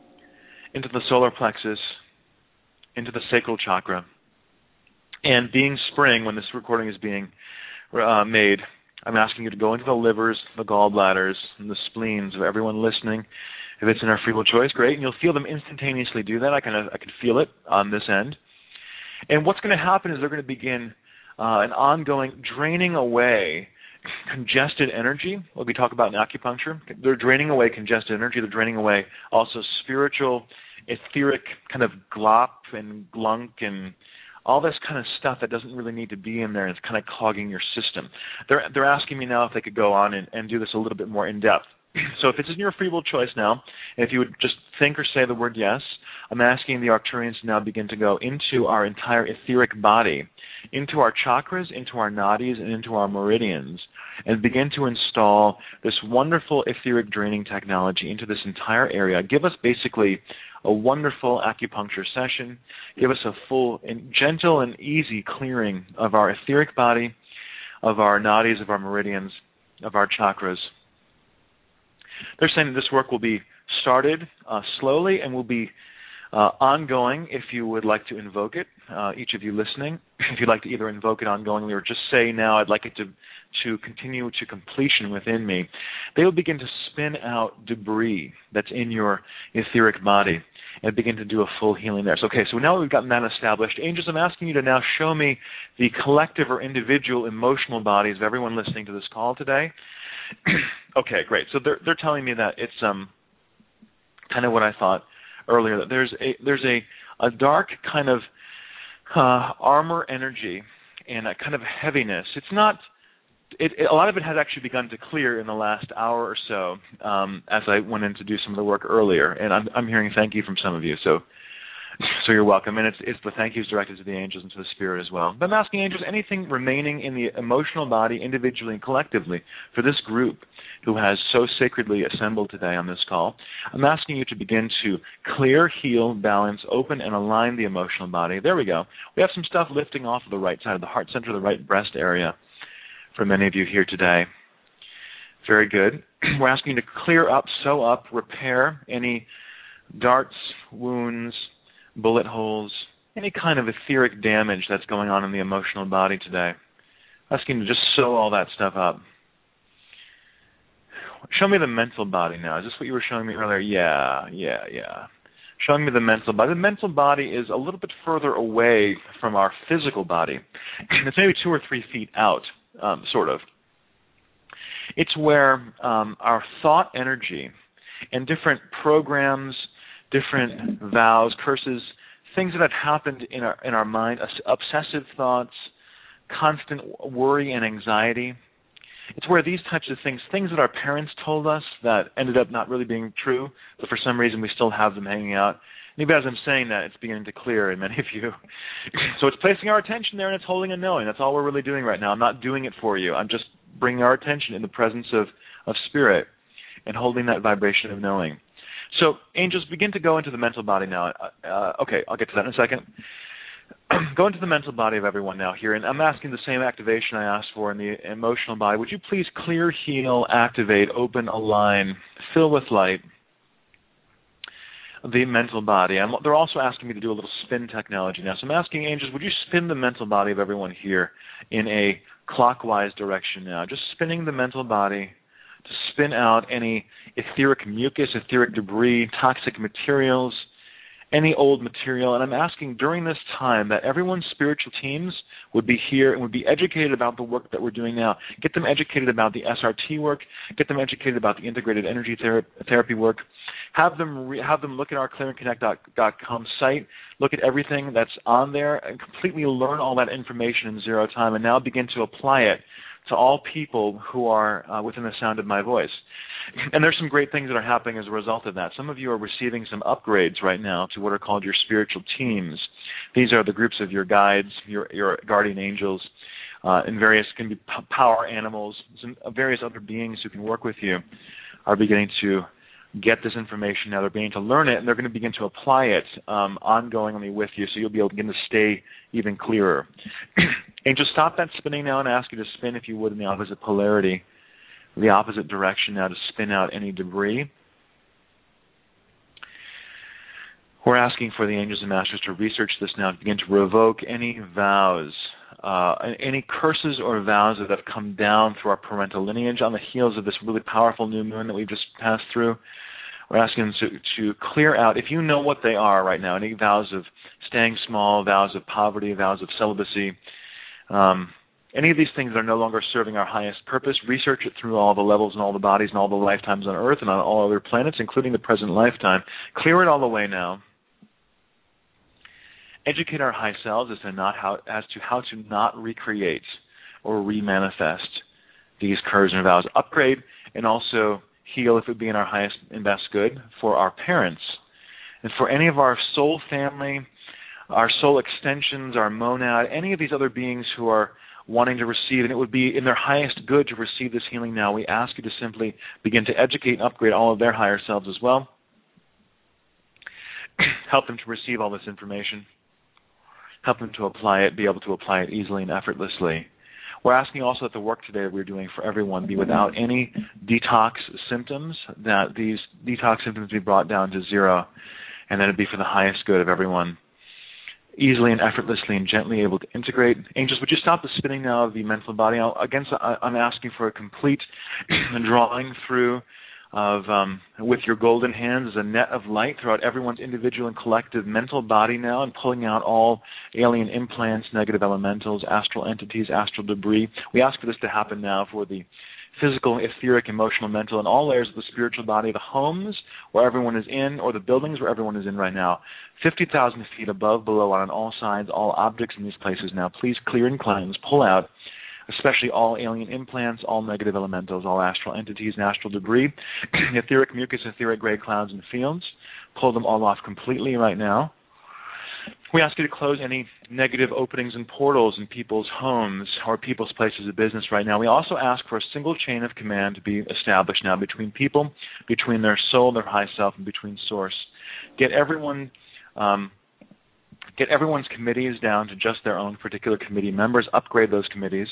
into the solar plexus, into the sacral chakra. And being spring, when this recording is being uh, made, I'm asking you to go into the livers, the gallbladders, and the spleens of everyone listening. If it's in our free will choice, great, and you'll feel them instantaneously do that. I can I can feel it on this end. And what's going to happen is they're going to begin uh, an ongoing draining away congested energy, what we talk about in acupuncture. They're draining away congested energy. They're draining away also spiritual, etheric kind of glop and glunk and all this kind of stuff that doesn't really need to be in there, and it's kind of clogging your system. They're they're asking me now if they could go on and, and do this a little bit more in depth. So if it's in your free will choice now, and if you would just think or say the word yes, I'm asking the Arcturians to now begin to go into our entire etheric body, into our chakras, into our nadis, and into our meridians, and begin to install this wonderful etheric draining technology into this entire area. Give us basically a wonderful acupuncture session. Give us a full and gentle and easy clearing of our etheric body, of our nadis, of our meridians, of our chakras. They're saying that this work will be started uh, slowly and will be uh, ongoing if you would like to invoke it, uh, each of you listening. If you'd like to either invoke it ongoingly or just say now I'd like it to, to continue to completion within me, they will begin to spin out debris that's in your etheric body and begin to do a full healing there. So, okay, so now we've gotten that established. Angels, I'm asking you to now show me the collective or individual emotional bodies of everyone listening to this call today. Okay, great. So they're they're telling me that it's um kind of what I thought earlier, that there's a there's a, a dark kind of uh, armor energy and a kind of heaviness. It's not it, it a lot of it has actually begun to clear in the last hour or so um, as I went in to do some of the work earlier, and I'm I'm hearing thank you from some of you. So So you're welcome, and it's it's the thank yous directed to the angels and to the spirit as well. But I'm asking angels, anything remaining in the emotional body individually and collectively for this group who has so sacredly assembled today on this call, I'm asking you to begin to clear, heal, balance, open, and align the emotional body. There we go. We have some stuff lifting off of the right side of the heart center, the right breast area for many of you here today. Very good. We're asking you to clear up, sew up, repair any darts, wounds, bullet holes, any kind of etheric damage that's going on in the emotional body today. Asking to just sew all that stuff up. Show me the mental body now. Is this what you were showing me earlier? Yeah, yeah, yeah. Showing me the mental body. The mental body is a little bit further away from our physical body. It's maybe two or three feet out, um, sort of. It's where um, our thought energy and different programs, different vows, curses, things that have happened in our in our mind, obsessive thoughts, constant worry and anxiety. It's where these types of things, things that our parents told us that ended up not really being true, but for some reason we still have them hanging out. And even as I'm saying that, it's beginning to clear in many of you. So it's placing our attention there and it's holding a knowing. That's all we're really doing right now. I'm not doing it for you. I'm just bringing our attention in the presence of, of spirit and holding that vibration of knowing. So, angels, begin to go into the mental body now. Uh, okay, I'll get to that in a second. Go into the mental body of everyone now here, and I'm asking the same activation I asked for in the emotional body. Would you please clear, heal, activate, open, align, fill with light the mental body? I'm, they're also asking me to do a little spin technology now. So I'm asking angels, would you spin the mental body of everyone here in a clockwise direction now? Just spinning the mental body to spin out any etheric mucus, etheric debris, toxic materials, any old material. And I'm asking during this time that everyone's spiritual teams would be here and would be educated about the work that we're doing now. Get them educated about the S R T work. Get them educated about the integrated energy ther- therapy work. Have them re- have them look at our clear and connect dot com site, look at everything that's on there, and completely learn all that information in zero time, and now begin to apply it to all people who are uh, within the sound of my voice. And there's some great things that are happening as a result of that. Some of you are receiving some upgrades right now to what are called your spiritual teams. These are the groups of your guides, your, your guardian angels, uh, and various, can be power animals, some various other beings who can work with you are beginning to get this information now. They're beginning to learn it, and they're going to begin to apply it um, ongoingly with you, so you'll be able to begin to stay even clearer. Angels, stop that spinning now and ask you to spin, if you would, in the opposite polarity, the opposite direction now, to spin out any debris. We're asking for the angels and masters to research this now, to begin to revoke any vows, uh, any curses or vows that have come down through our parental lineage on the heels of this really powerful new moon that we've just passed through. We're asking them to, to clear out, if you know what they are right now, any vows of staying small, vows of poverty, vows of celibacy, um, any of these things that are no longer serving our highest purpose, research it through all the levels and all the bodies and all the lifetimes on Earth and on all other planets, including the present lifetime. Clear it all away now. Educate our high selves as to, not how, as to how to not recreate or remanifest these curses and vows. Upgrade and also heal, if it be in our highest and best good, for our parents and for any of our soul family, our soul extensions, our monad, any of these other beings who are wanting to receive, and it would be in their highest good to receive this healing now. We ask you to simply begin to educate and upgrade all of their higher selves as well. Help them to receive all this information. Help them to apply it, be able to apply it easily and effortlessly. We're asking also that the work today we're doing for everyone be without any detox symptoms, that these detox symptoms be brought down to zero, and that it be for the highest good of everyone, easily and effortlessly and gently able to integrate. Angels, would you stop the spinning now of the mental body? I'll, again, so I'm asking for a complete drawing through of, um, with your golden hands, as a net of light throughout everyone's individual and collective mental body now, and pulling out all alien implants, negative elementals, astral entities, astral debris. We ask for this to happen now for the physical, etheric, emotional, mental, and all layers of the spiritual body, the homes where everyone is in, or the buildings where everyone is in right now. fifty thousand feet above, below, on all sides, all objects in these places now. Please clear and cleanse, pull out, especially all alien implants, all negative elementals, all astral entities and astral debris, etheric mucus, etheric gray clouds and fields. Pull them all off completely right now. We ask you to close any negative openings and portals in people's homes or people's places of business right now. We also ask for a single chain of command to be established now between people, between their soul, their high self, and between source. Get everyone, um, get everyone's committees down to just their own particular committee members. Upgrade those committees.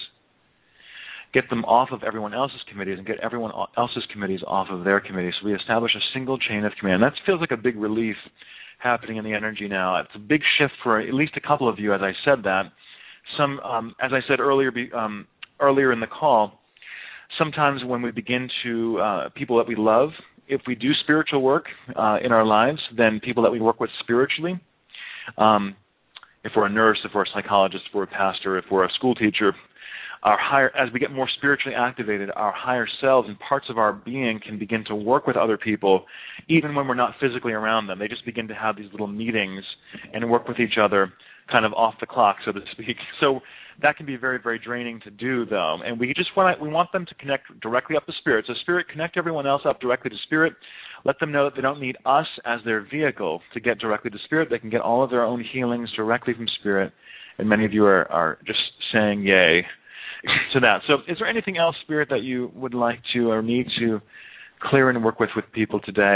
Get them off of everyone else's committees and get everyone else's committees off of their committees. So we establish a single chain of command. That feels like a big relief happening in the energy now. It's a big shift for at least a couple of you, as I said that. Some, um, as I said earlier, um, earlier in the call, sometimes when we begin to, uh, people that we love, if we do spiritual work uh, in our lives, then people that we work with spiritually, um, if we're a nurse, if we're a psychologist, if we're a pastor, if we're a school teacher, our higher, as we get more spiritually activated, our higher selves and parts of our being can begin to work with other people, even when we're not physically around them. They just begin to have these little meetings and work with each other, kind of off the clock, so to speak. So that can be very, very draining to do, though. And we just want we want them to connect directly up to Spirit. So Spirit, connect everyone else up directly to Spirit. Let them know that they don't need us as their vehicle to get directly to Spirit. They can get all of their own healings directly from Spirit. And many of you are, are just saying yay to that. So is there anything else, Spirit, that you would like to or need to clear and work with with people today?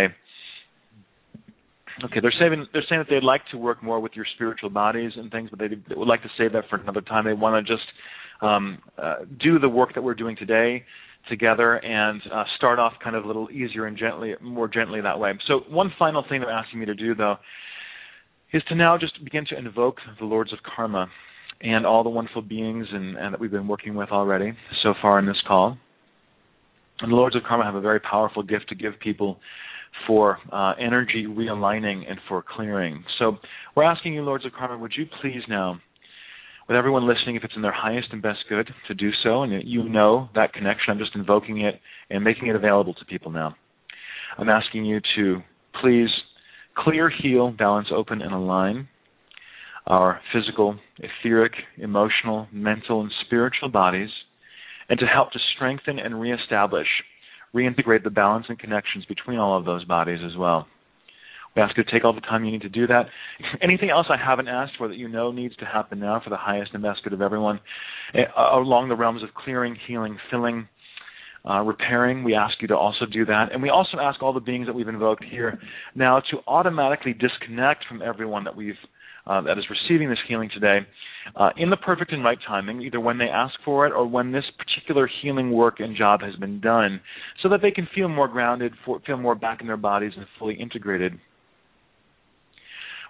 Okay, they're saying they're saying that they'd like to work more with your spiritual bodies and things, but they, they would like to save that for another time. They want to just um, uh, do the work that we're doing today together and uh, start off kind of a little easier and gently, more gently that way. So one final thing they're asking me to do, though, is to now just begin to invoke the Lords of Karma and all the wonderful beings and, and that we've been working with already so far in this call. And the Lords of Karma have a very powerful gift to give people for uh, energy realigning and for clearing. So we're asking you, Lords of Karma, would you please now, with everyone listening, if it's in their highest and best good, to do so, and you know that connection, I'm just invoking it and making it available to people now. I'm asking you to please clear, heal, balance, open, and align our physical, etheric, emotional, mental, and spiritual bodies, and to help to strengthen and reestablish, reintegrate the balance and connections between all of those bodies as well. We ask you to take all the time you need to do that. Anything else I haven't asked for that you know needs to happen now for the highest and best good of everyone, uh, along the realms of clearing, healing, filling, uh, repairing, we ask you to also do that. And we also ask all the beings that we've invoked here now to automatically disconnect from everyone that we've Uh, that is receiving this healing today uh, in the perfect and right timing, either when they ask for it or when this particular healing work and job has been done, so that they can feel more grounded, for, feel more back in their bodies and fully integrated.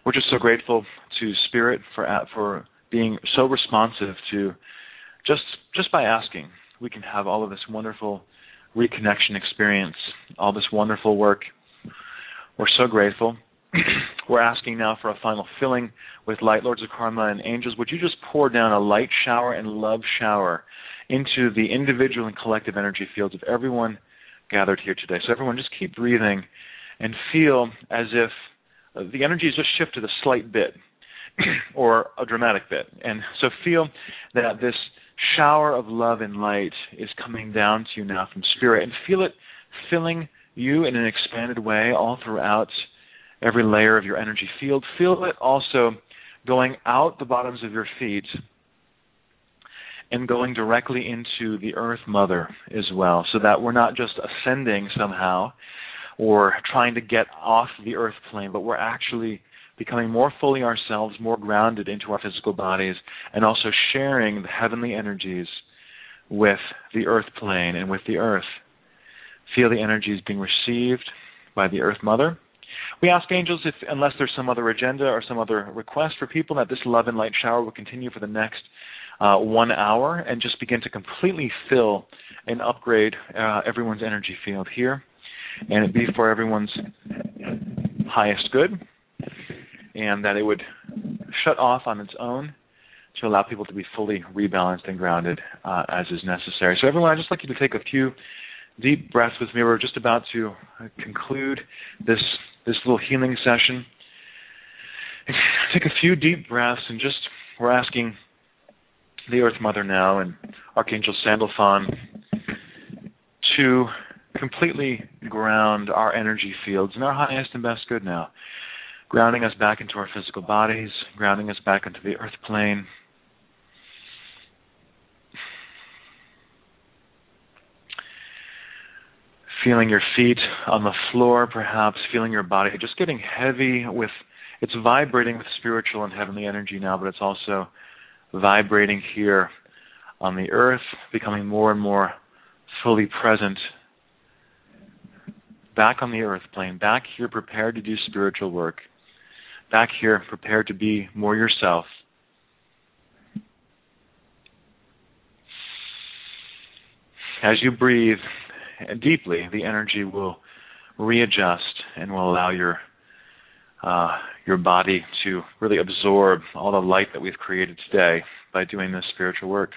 we're just so grateful to Spirit for for being so responsive to just just by asking. We can have all of this wonderful reconnection experience, all this wonderful work. We're so grateful. We're asking now for a final filling with light, Lords of Karma and angels. Would you just pour down a light shower and love shower into the individual and collective energy fields of everyone gathered here today? So everyone just keep breathing and feel as if the energy has just shifted a slight bit or a dramatic bit. And so feel that this shower of love and light is coming down to you now from Spirit, and feel it filling you in an expanded way all throughout every layer of your energy field. Feel it also going out the bottoms of your feet and going directly into the Earth Mother as well, so that we're not just ascending somehow or trying to get off the Earth plane, but we're actually becoming more fully ourselves, more grounded into our physical bodies, and also sharing the heavenly energies with the Earth plane and with the Earth. Feel the energies being received by the Earth Mother. We ask angels, if unless there's some other agenda or some other request for people, that this love and light shower will continue for the next uh, one hour and just begin to completely fill and upgrade uh, everyone's energy field here, and it be for everyone's highest good, and that it would shut off on its own to allow people to be fully rebalanced and grounded uh, as is necessary. So everyone, I'd just like you to take a few deep breaths with me. We're just about to conclude this this little healing session. Take a few deep breaths, and just we're asking the Earth Mother now and Archangel Sandalphon to completely ground our energy fields in our highest and best good now, grounding us back into our physical bodies, grounding us back into the Earth plane. Feeling your feet on the floor, perhaps feeling your body just getting heavy with, it's vibrating with spiritual and heavenly energy now, but it's also vibrating here on the earth, becoming more and more fully present back on the earth plane, back here prepared to do spiritual work, back here prepared to be more yourself. As you breathe deeply, the energy will readjust and will allow your uh, your body to really absorb all the light that we've created today by doing this spiritual work.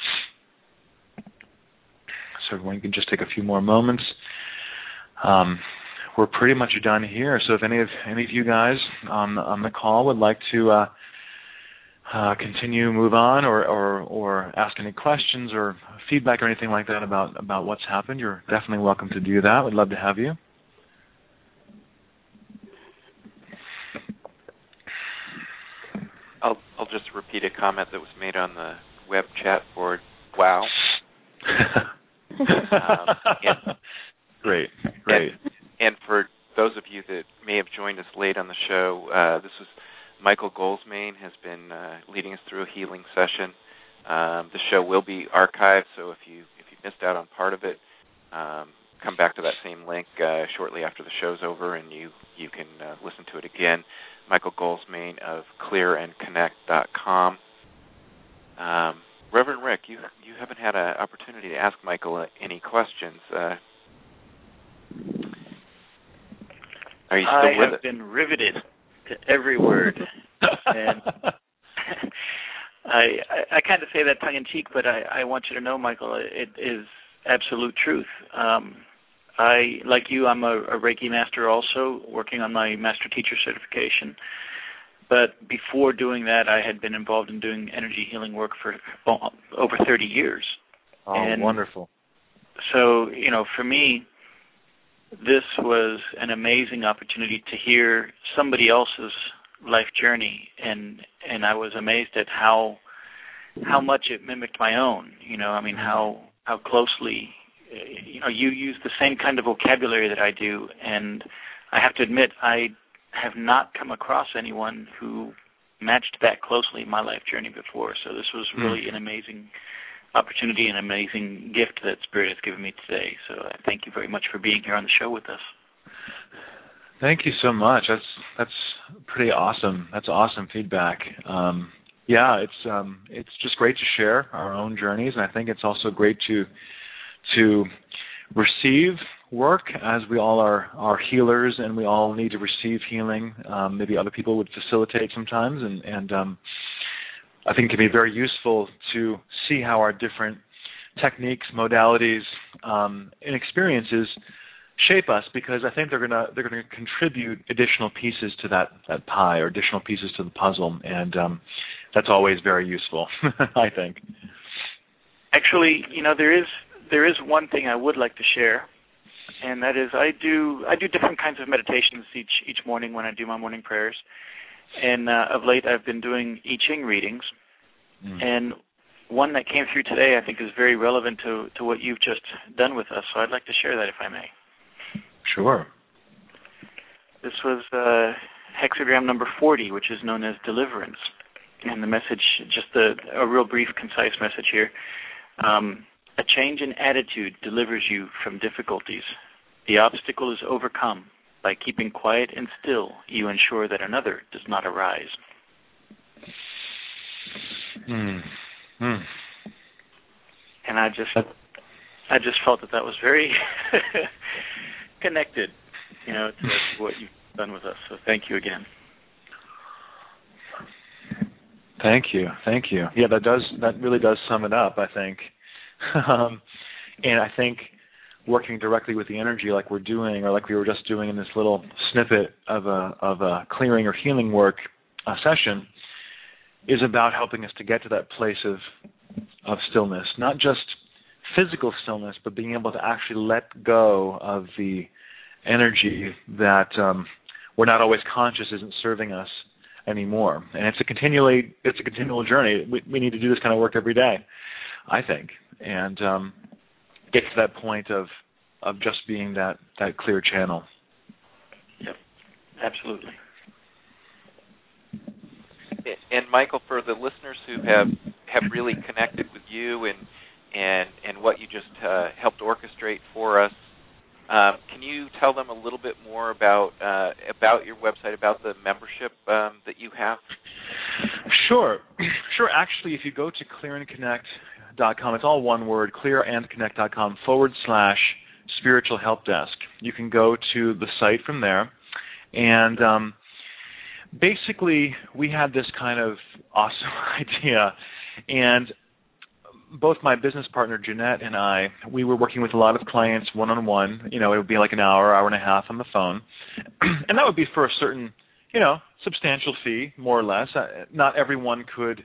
So everyone can just take a few more moments. Um, we're pretty much done here. So if any of any of you guys on on the call would like to uh, uh, continue, move on, or, or or ask any questions or feedback or anything like that about about what's happened, you're definitely welcome to do that. We'd love to have you. I'll I'll just repeat a comment that was made on the web chat board. Wow. um, and, great, great. And, and for those of you that may have joined us late on the show, uh, this was Michael Goldsmain has been uh, leading us through a healing session. Um, the show will be archived, so if you if you missed out on part of it, um, come back to that same link uh, shortly after the show's over, and you you can uh, listen to it again. Michael Goldsmain of clear and connect dot com. Um, Reverend Rick, you you haven't had an opportunity to ask Michael any questions. Uh, are you still I with have it? been riveted to every word, and I, I I kind of say that tongue in cheek, but I, I want you to know, Michael, it is absolute truth. Um, I, like you, I'm a, a Reiki master also, working on my master teacher certification. But before doing that, I had been involved in doing energy healing work for over thirty years. Oh, and wonderful. So, you know, for me, this was an amazing opportunity to hear somebody else's life journey, and and I was amazed at how how much it mimicked my own. You know, I mean, how how closely, you know, you use the same kind of vocabulary that I do, and I have to admit, I have not come across anyone who matched that closely in my life journey before. So this was really an amazing opportunity, an amazing gift that Spirit has given me today. So I thank you very much for being here on the show with us. Thank you so much. That's that's pretty awesome. That's awesome feedback. Um, yeah, it's um, it's just great to share our own journeys, and I think it's also great to to receive work, as we all are, are healers, and we all need to receive healing. Um, maybe other people would facilitate sometimes, and, and um, I think it can be very useful to see how our different techniques, modalities, um, and experiences shape us, because I think they're gonna they're gonna contribute additional pieces to that, that pie, or additional pieces to the puzzle, and um, that's always very useful, I think. Actually, you know, there is there is one thing I would like to share, and that is I do I do different kinds of meditations each each morning when I do my morning prayers, and uh, of late I've been doing I Ching readings, mm. and one that came through today I think is very relevant to, to what you've just done with us, so I'd like to share that if I may. Sure. This was uh, hexagram number forty, which is known as deliverance, and the message, just a, a real brief, concise message here. Um, A change in attitude delivers you from difficulties. The obstacle is overcome. By keeping quiet and still, you ensure that another does not arise. Mm. Mm. And I just, I just felt that that was very connected, you know, to what you've done with us. So thank you again. Thank you, thank you. Yeah, that does, that really does sum it up, I think. Um, and I think working directly with the energy, like we're doing, or like we were just doing in this little snippet of a of a clearing or healing work uh, session, is about helping us to get to that place of of stillness, not just physical stillness, but being able to actually let go of the energy that um, we're not always conscious isn't serving us anymore. And it's a continually it's a continual journey. We, we need to do this kind of work every day, I think, and um, get to that point of of just being that, that clear channel. Yep, absolutely. And Michael, for the listeners who have, have really connected with you and and, and what you just uh, helped orchestrate for us, um, can you tell them a little bit more about uh, about your website, about the membership um, that you have? Sure, sure. Actually, if you go to clear and connect dot com, it's all one word, clearandconnect.com forward slash spiritual help desk. You can go to the site from there, and um, basically we had this kind of awesome idea, and both my business partner Jeanette and I, we were working with a lot of clients one-on-one. You know, it would be like an hour, hour and a half on the phone, and that would be for a certain, you know, substantial fee, more or less. Not everyone could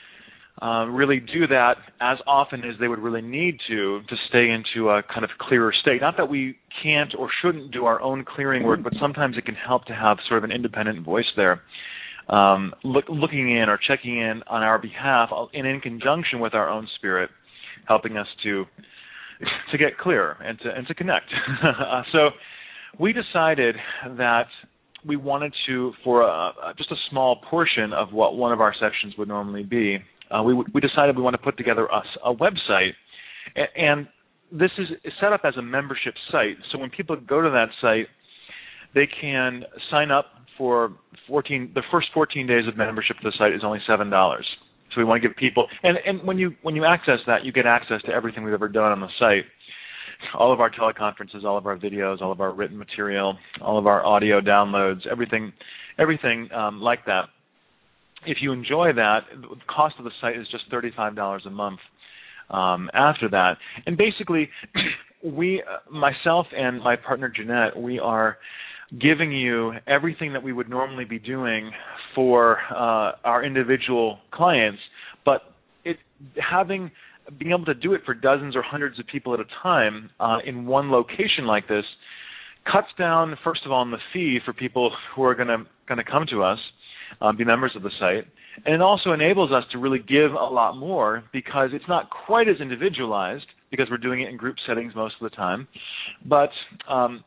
uh, really do that as often as they would really need to to stay into a kind of clearer state. Not that we can't or shouldn't do our own clearing work, but sometimes it can help to have sort of an independent voice there, um, look, looking in or checking in on our behalf, and in conjunction with our own spirit, helping us to to get clearer and to and to connect. uh, so we decided that we wanted to, for a, just a small portion of what one of our sessions would normally be, uh, we we decided we want to put together a, a website, and, and this is set up as a membership site. So when people go to that site, they can sign up for fourteen. The first fourteen days of membership to the site is only seven dollars. So we want to give people, and, and when you when you access that, you get access to everything we've ever done on the site. All of our teleconferences, all of our videos, all of our written material, all of our audio downloads, everything, everything um, like that. If you enjoy that, the cost of the site is just thirty-five dollars a month. Um, after that, and basically, we, uh, myself and my partner Jeanette, we are giving you everything that we would normally be doing for uh, our individual clients, but it having being able to do it for dozens or hundreds of people at a time uh, in one location like this cuts down, first of all, on the fee for people who are going to going to come to us, uh, be members of the site, and it also enables us to really give a lot more because it's not quite as individualized because we're doing it in group settings most of the time, but um,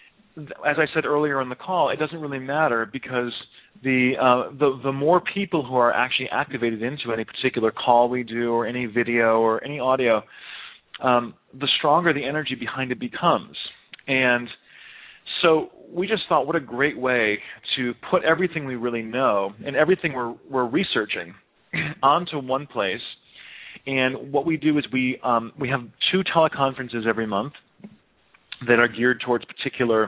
as I said earlier in the call, it doesn't really matter because the, uh, the the more people who are actually activated into any particular call we do or any video or any audio, um, the stronger the energy behind it becomes. And so we just thought, what a great way to put everything we really know and everything we're we're researching onto one place. And what we do is we um, we have two teleconferences every month that are geared towards particular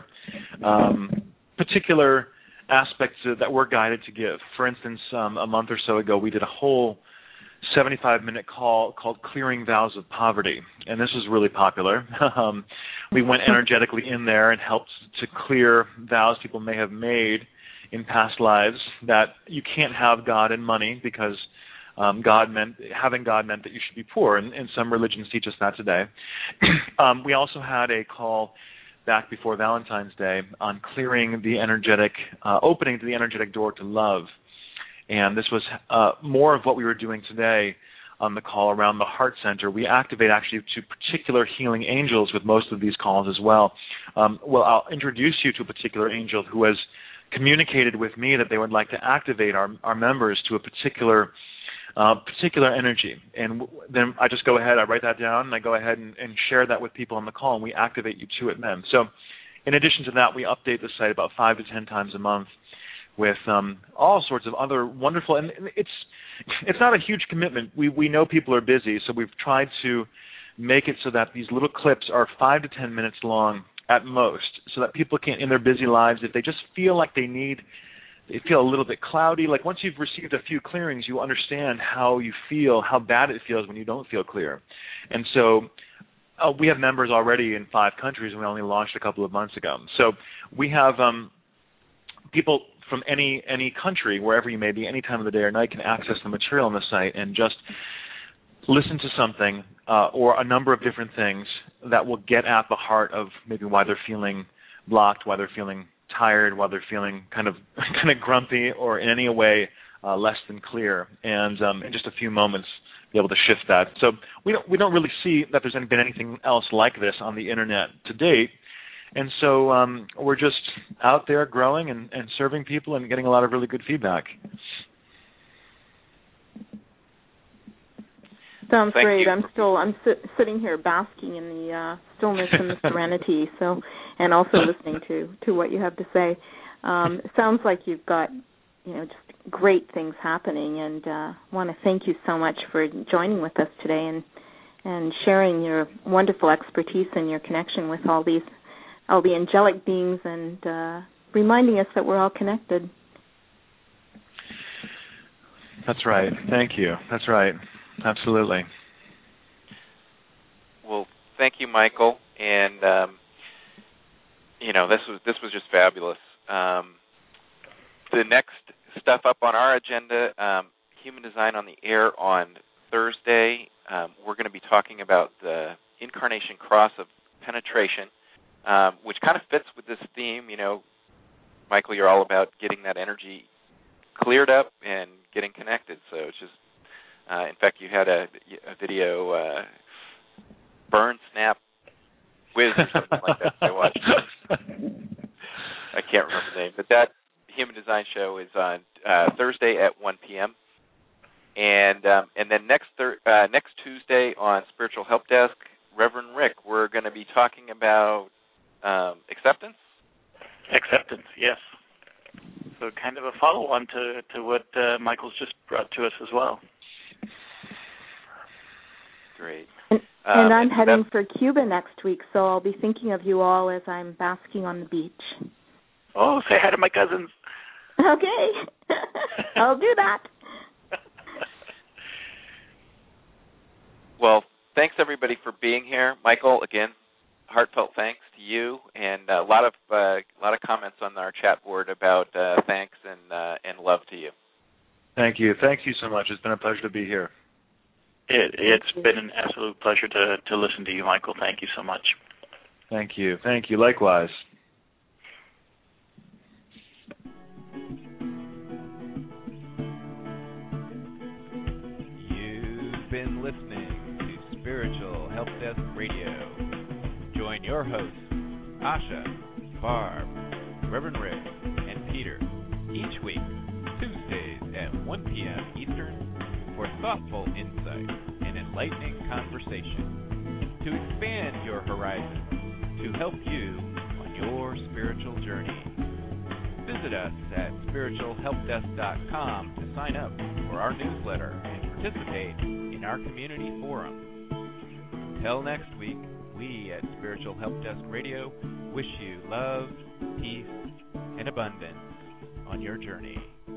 um, particular aspects that we're guided to give. For instance, um, a month or so ago, we did a whole seventy-five minute call called Clearing Vows of Poverty, and this was really popular. um, we went energetically in there and helped to clear vows people may have made in past lives that you can't have God and money because Um, God meant having God meant that you should be poor, and, and some religions teach us that today. um, we also had a call back before Valentine's Day on clearing the energetic, uh, opening to the energetic door to love, and this was uh, more of what we were doing today on the call around the Heart Center. We activate actually to particular healing angels with most of these calls as well. Um, well, I'll introduce you to a particular angel who has communicated with me that they would like to activate our, our members to a particular Uh, particular energy, and w- then I just go ahead, I write that down, and I go ahead and, and share that with people on the call, and we activate you to it then. So in addition to that, we update the site about five to ten times a month with um, all sorts of other wonderful, and it's it's not a huge commitment. We we know people are busy, so we've tried to make it so that these little clips are five to ten minutes long at most, so that people can, in their busy lives, if they just feel like they need they feel a little bit cloudy. Like once you've received a few clearings, you understand how you feel, how bad it feels when you don't feel clear. And so uh, we have members already in five countries, and we only launched a couple of months ago. So we have um, people from any any country, wherever you may be, any time of the day or night, can access the material on the site and just listen to something uh, or a number of different things that will get at the heart of maybe why they're feeling blocked, why they're feeling tired, while they're feeling kind of kind of grumpy or in any way uh, less than clear, and um, in just a few moments be able to shift that. So we don't we don't really see that there's been anything else like this on the internet to date, and so um, we're just out there growing and, and serving people and getting a lot of really good feedback. Sounds Thank great. you. I'm still I'm sit, sitting here basking in the uh, stillness and the serenity. So, and also listening to, to what you have to say. Um, it sounds like you've got you know just great things happening, and uh, want to thank you so much for joining with us today and and sharing your wonderful expertise and your connection with all these all the angelic beings, and uh, reminding us that we're all connected. That's right. Thank you. That's right. Absolutely. Well, thank you, Michael, and um, you know this was this was just fabulous. Um, the next stuff up on our agenda, um, Human Design on the Air on Thursday. Um, we're going to be talking about the incarnation cross of penetration, um, which kind of fits with this theme. You know, Michael, you're all about getting that energy cleared up and getting connected. So it's just Uh, in fact, you had a, a video, uh, burn, snap, whiz, or something like that. I watched. I can't remember the name, but that Human Design show is on uh, Thursday at one p.m. And um, and then next thir- uh, next Tuesday on Spiritual Help Desk, Reverend Rick, we're going to be talking about um, acceptance. Acceptance, yes. So kind of a follow-on to to what uh, Michael's just brought to us as well. Great. And, um, and I'm and heading for Cuba next week, so I'll be thinking of you all as I'm basking on the beach. Oh, say hi to my cousins. Okay. I'll do that. Well, thanks everybody for being here. Michael, again, heartfelt thanks to you, and a lot of uh, a lot of comments on our chat board about uh, thanks and uh, and love to you. Thank you. Thank you so much. It's been a pleasure to be here. It, it's been an absolute pleasure to, to listen to you, Michael. Thank you so much. Thank you. Thank you. Likewise. You've been listening to Spiritual Help Desk Radio. Join your hosts, Asha, Barb, Reverend Rick, and Peter, each week, Tuesdays at one p.m. Eastern, for thoughtful insight and enlightening conversation to expand your horizons, to help you on your spiritual journey. Visit us at spiritual help desk dot com to sign up for our newsletter and participate in our community forum. Until next week, we at Spiritual Help Desk Radio wish you love, peace, and abundance on your journey.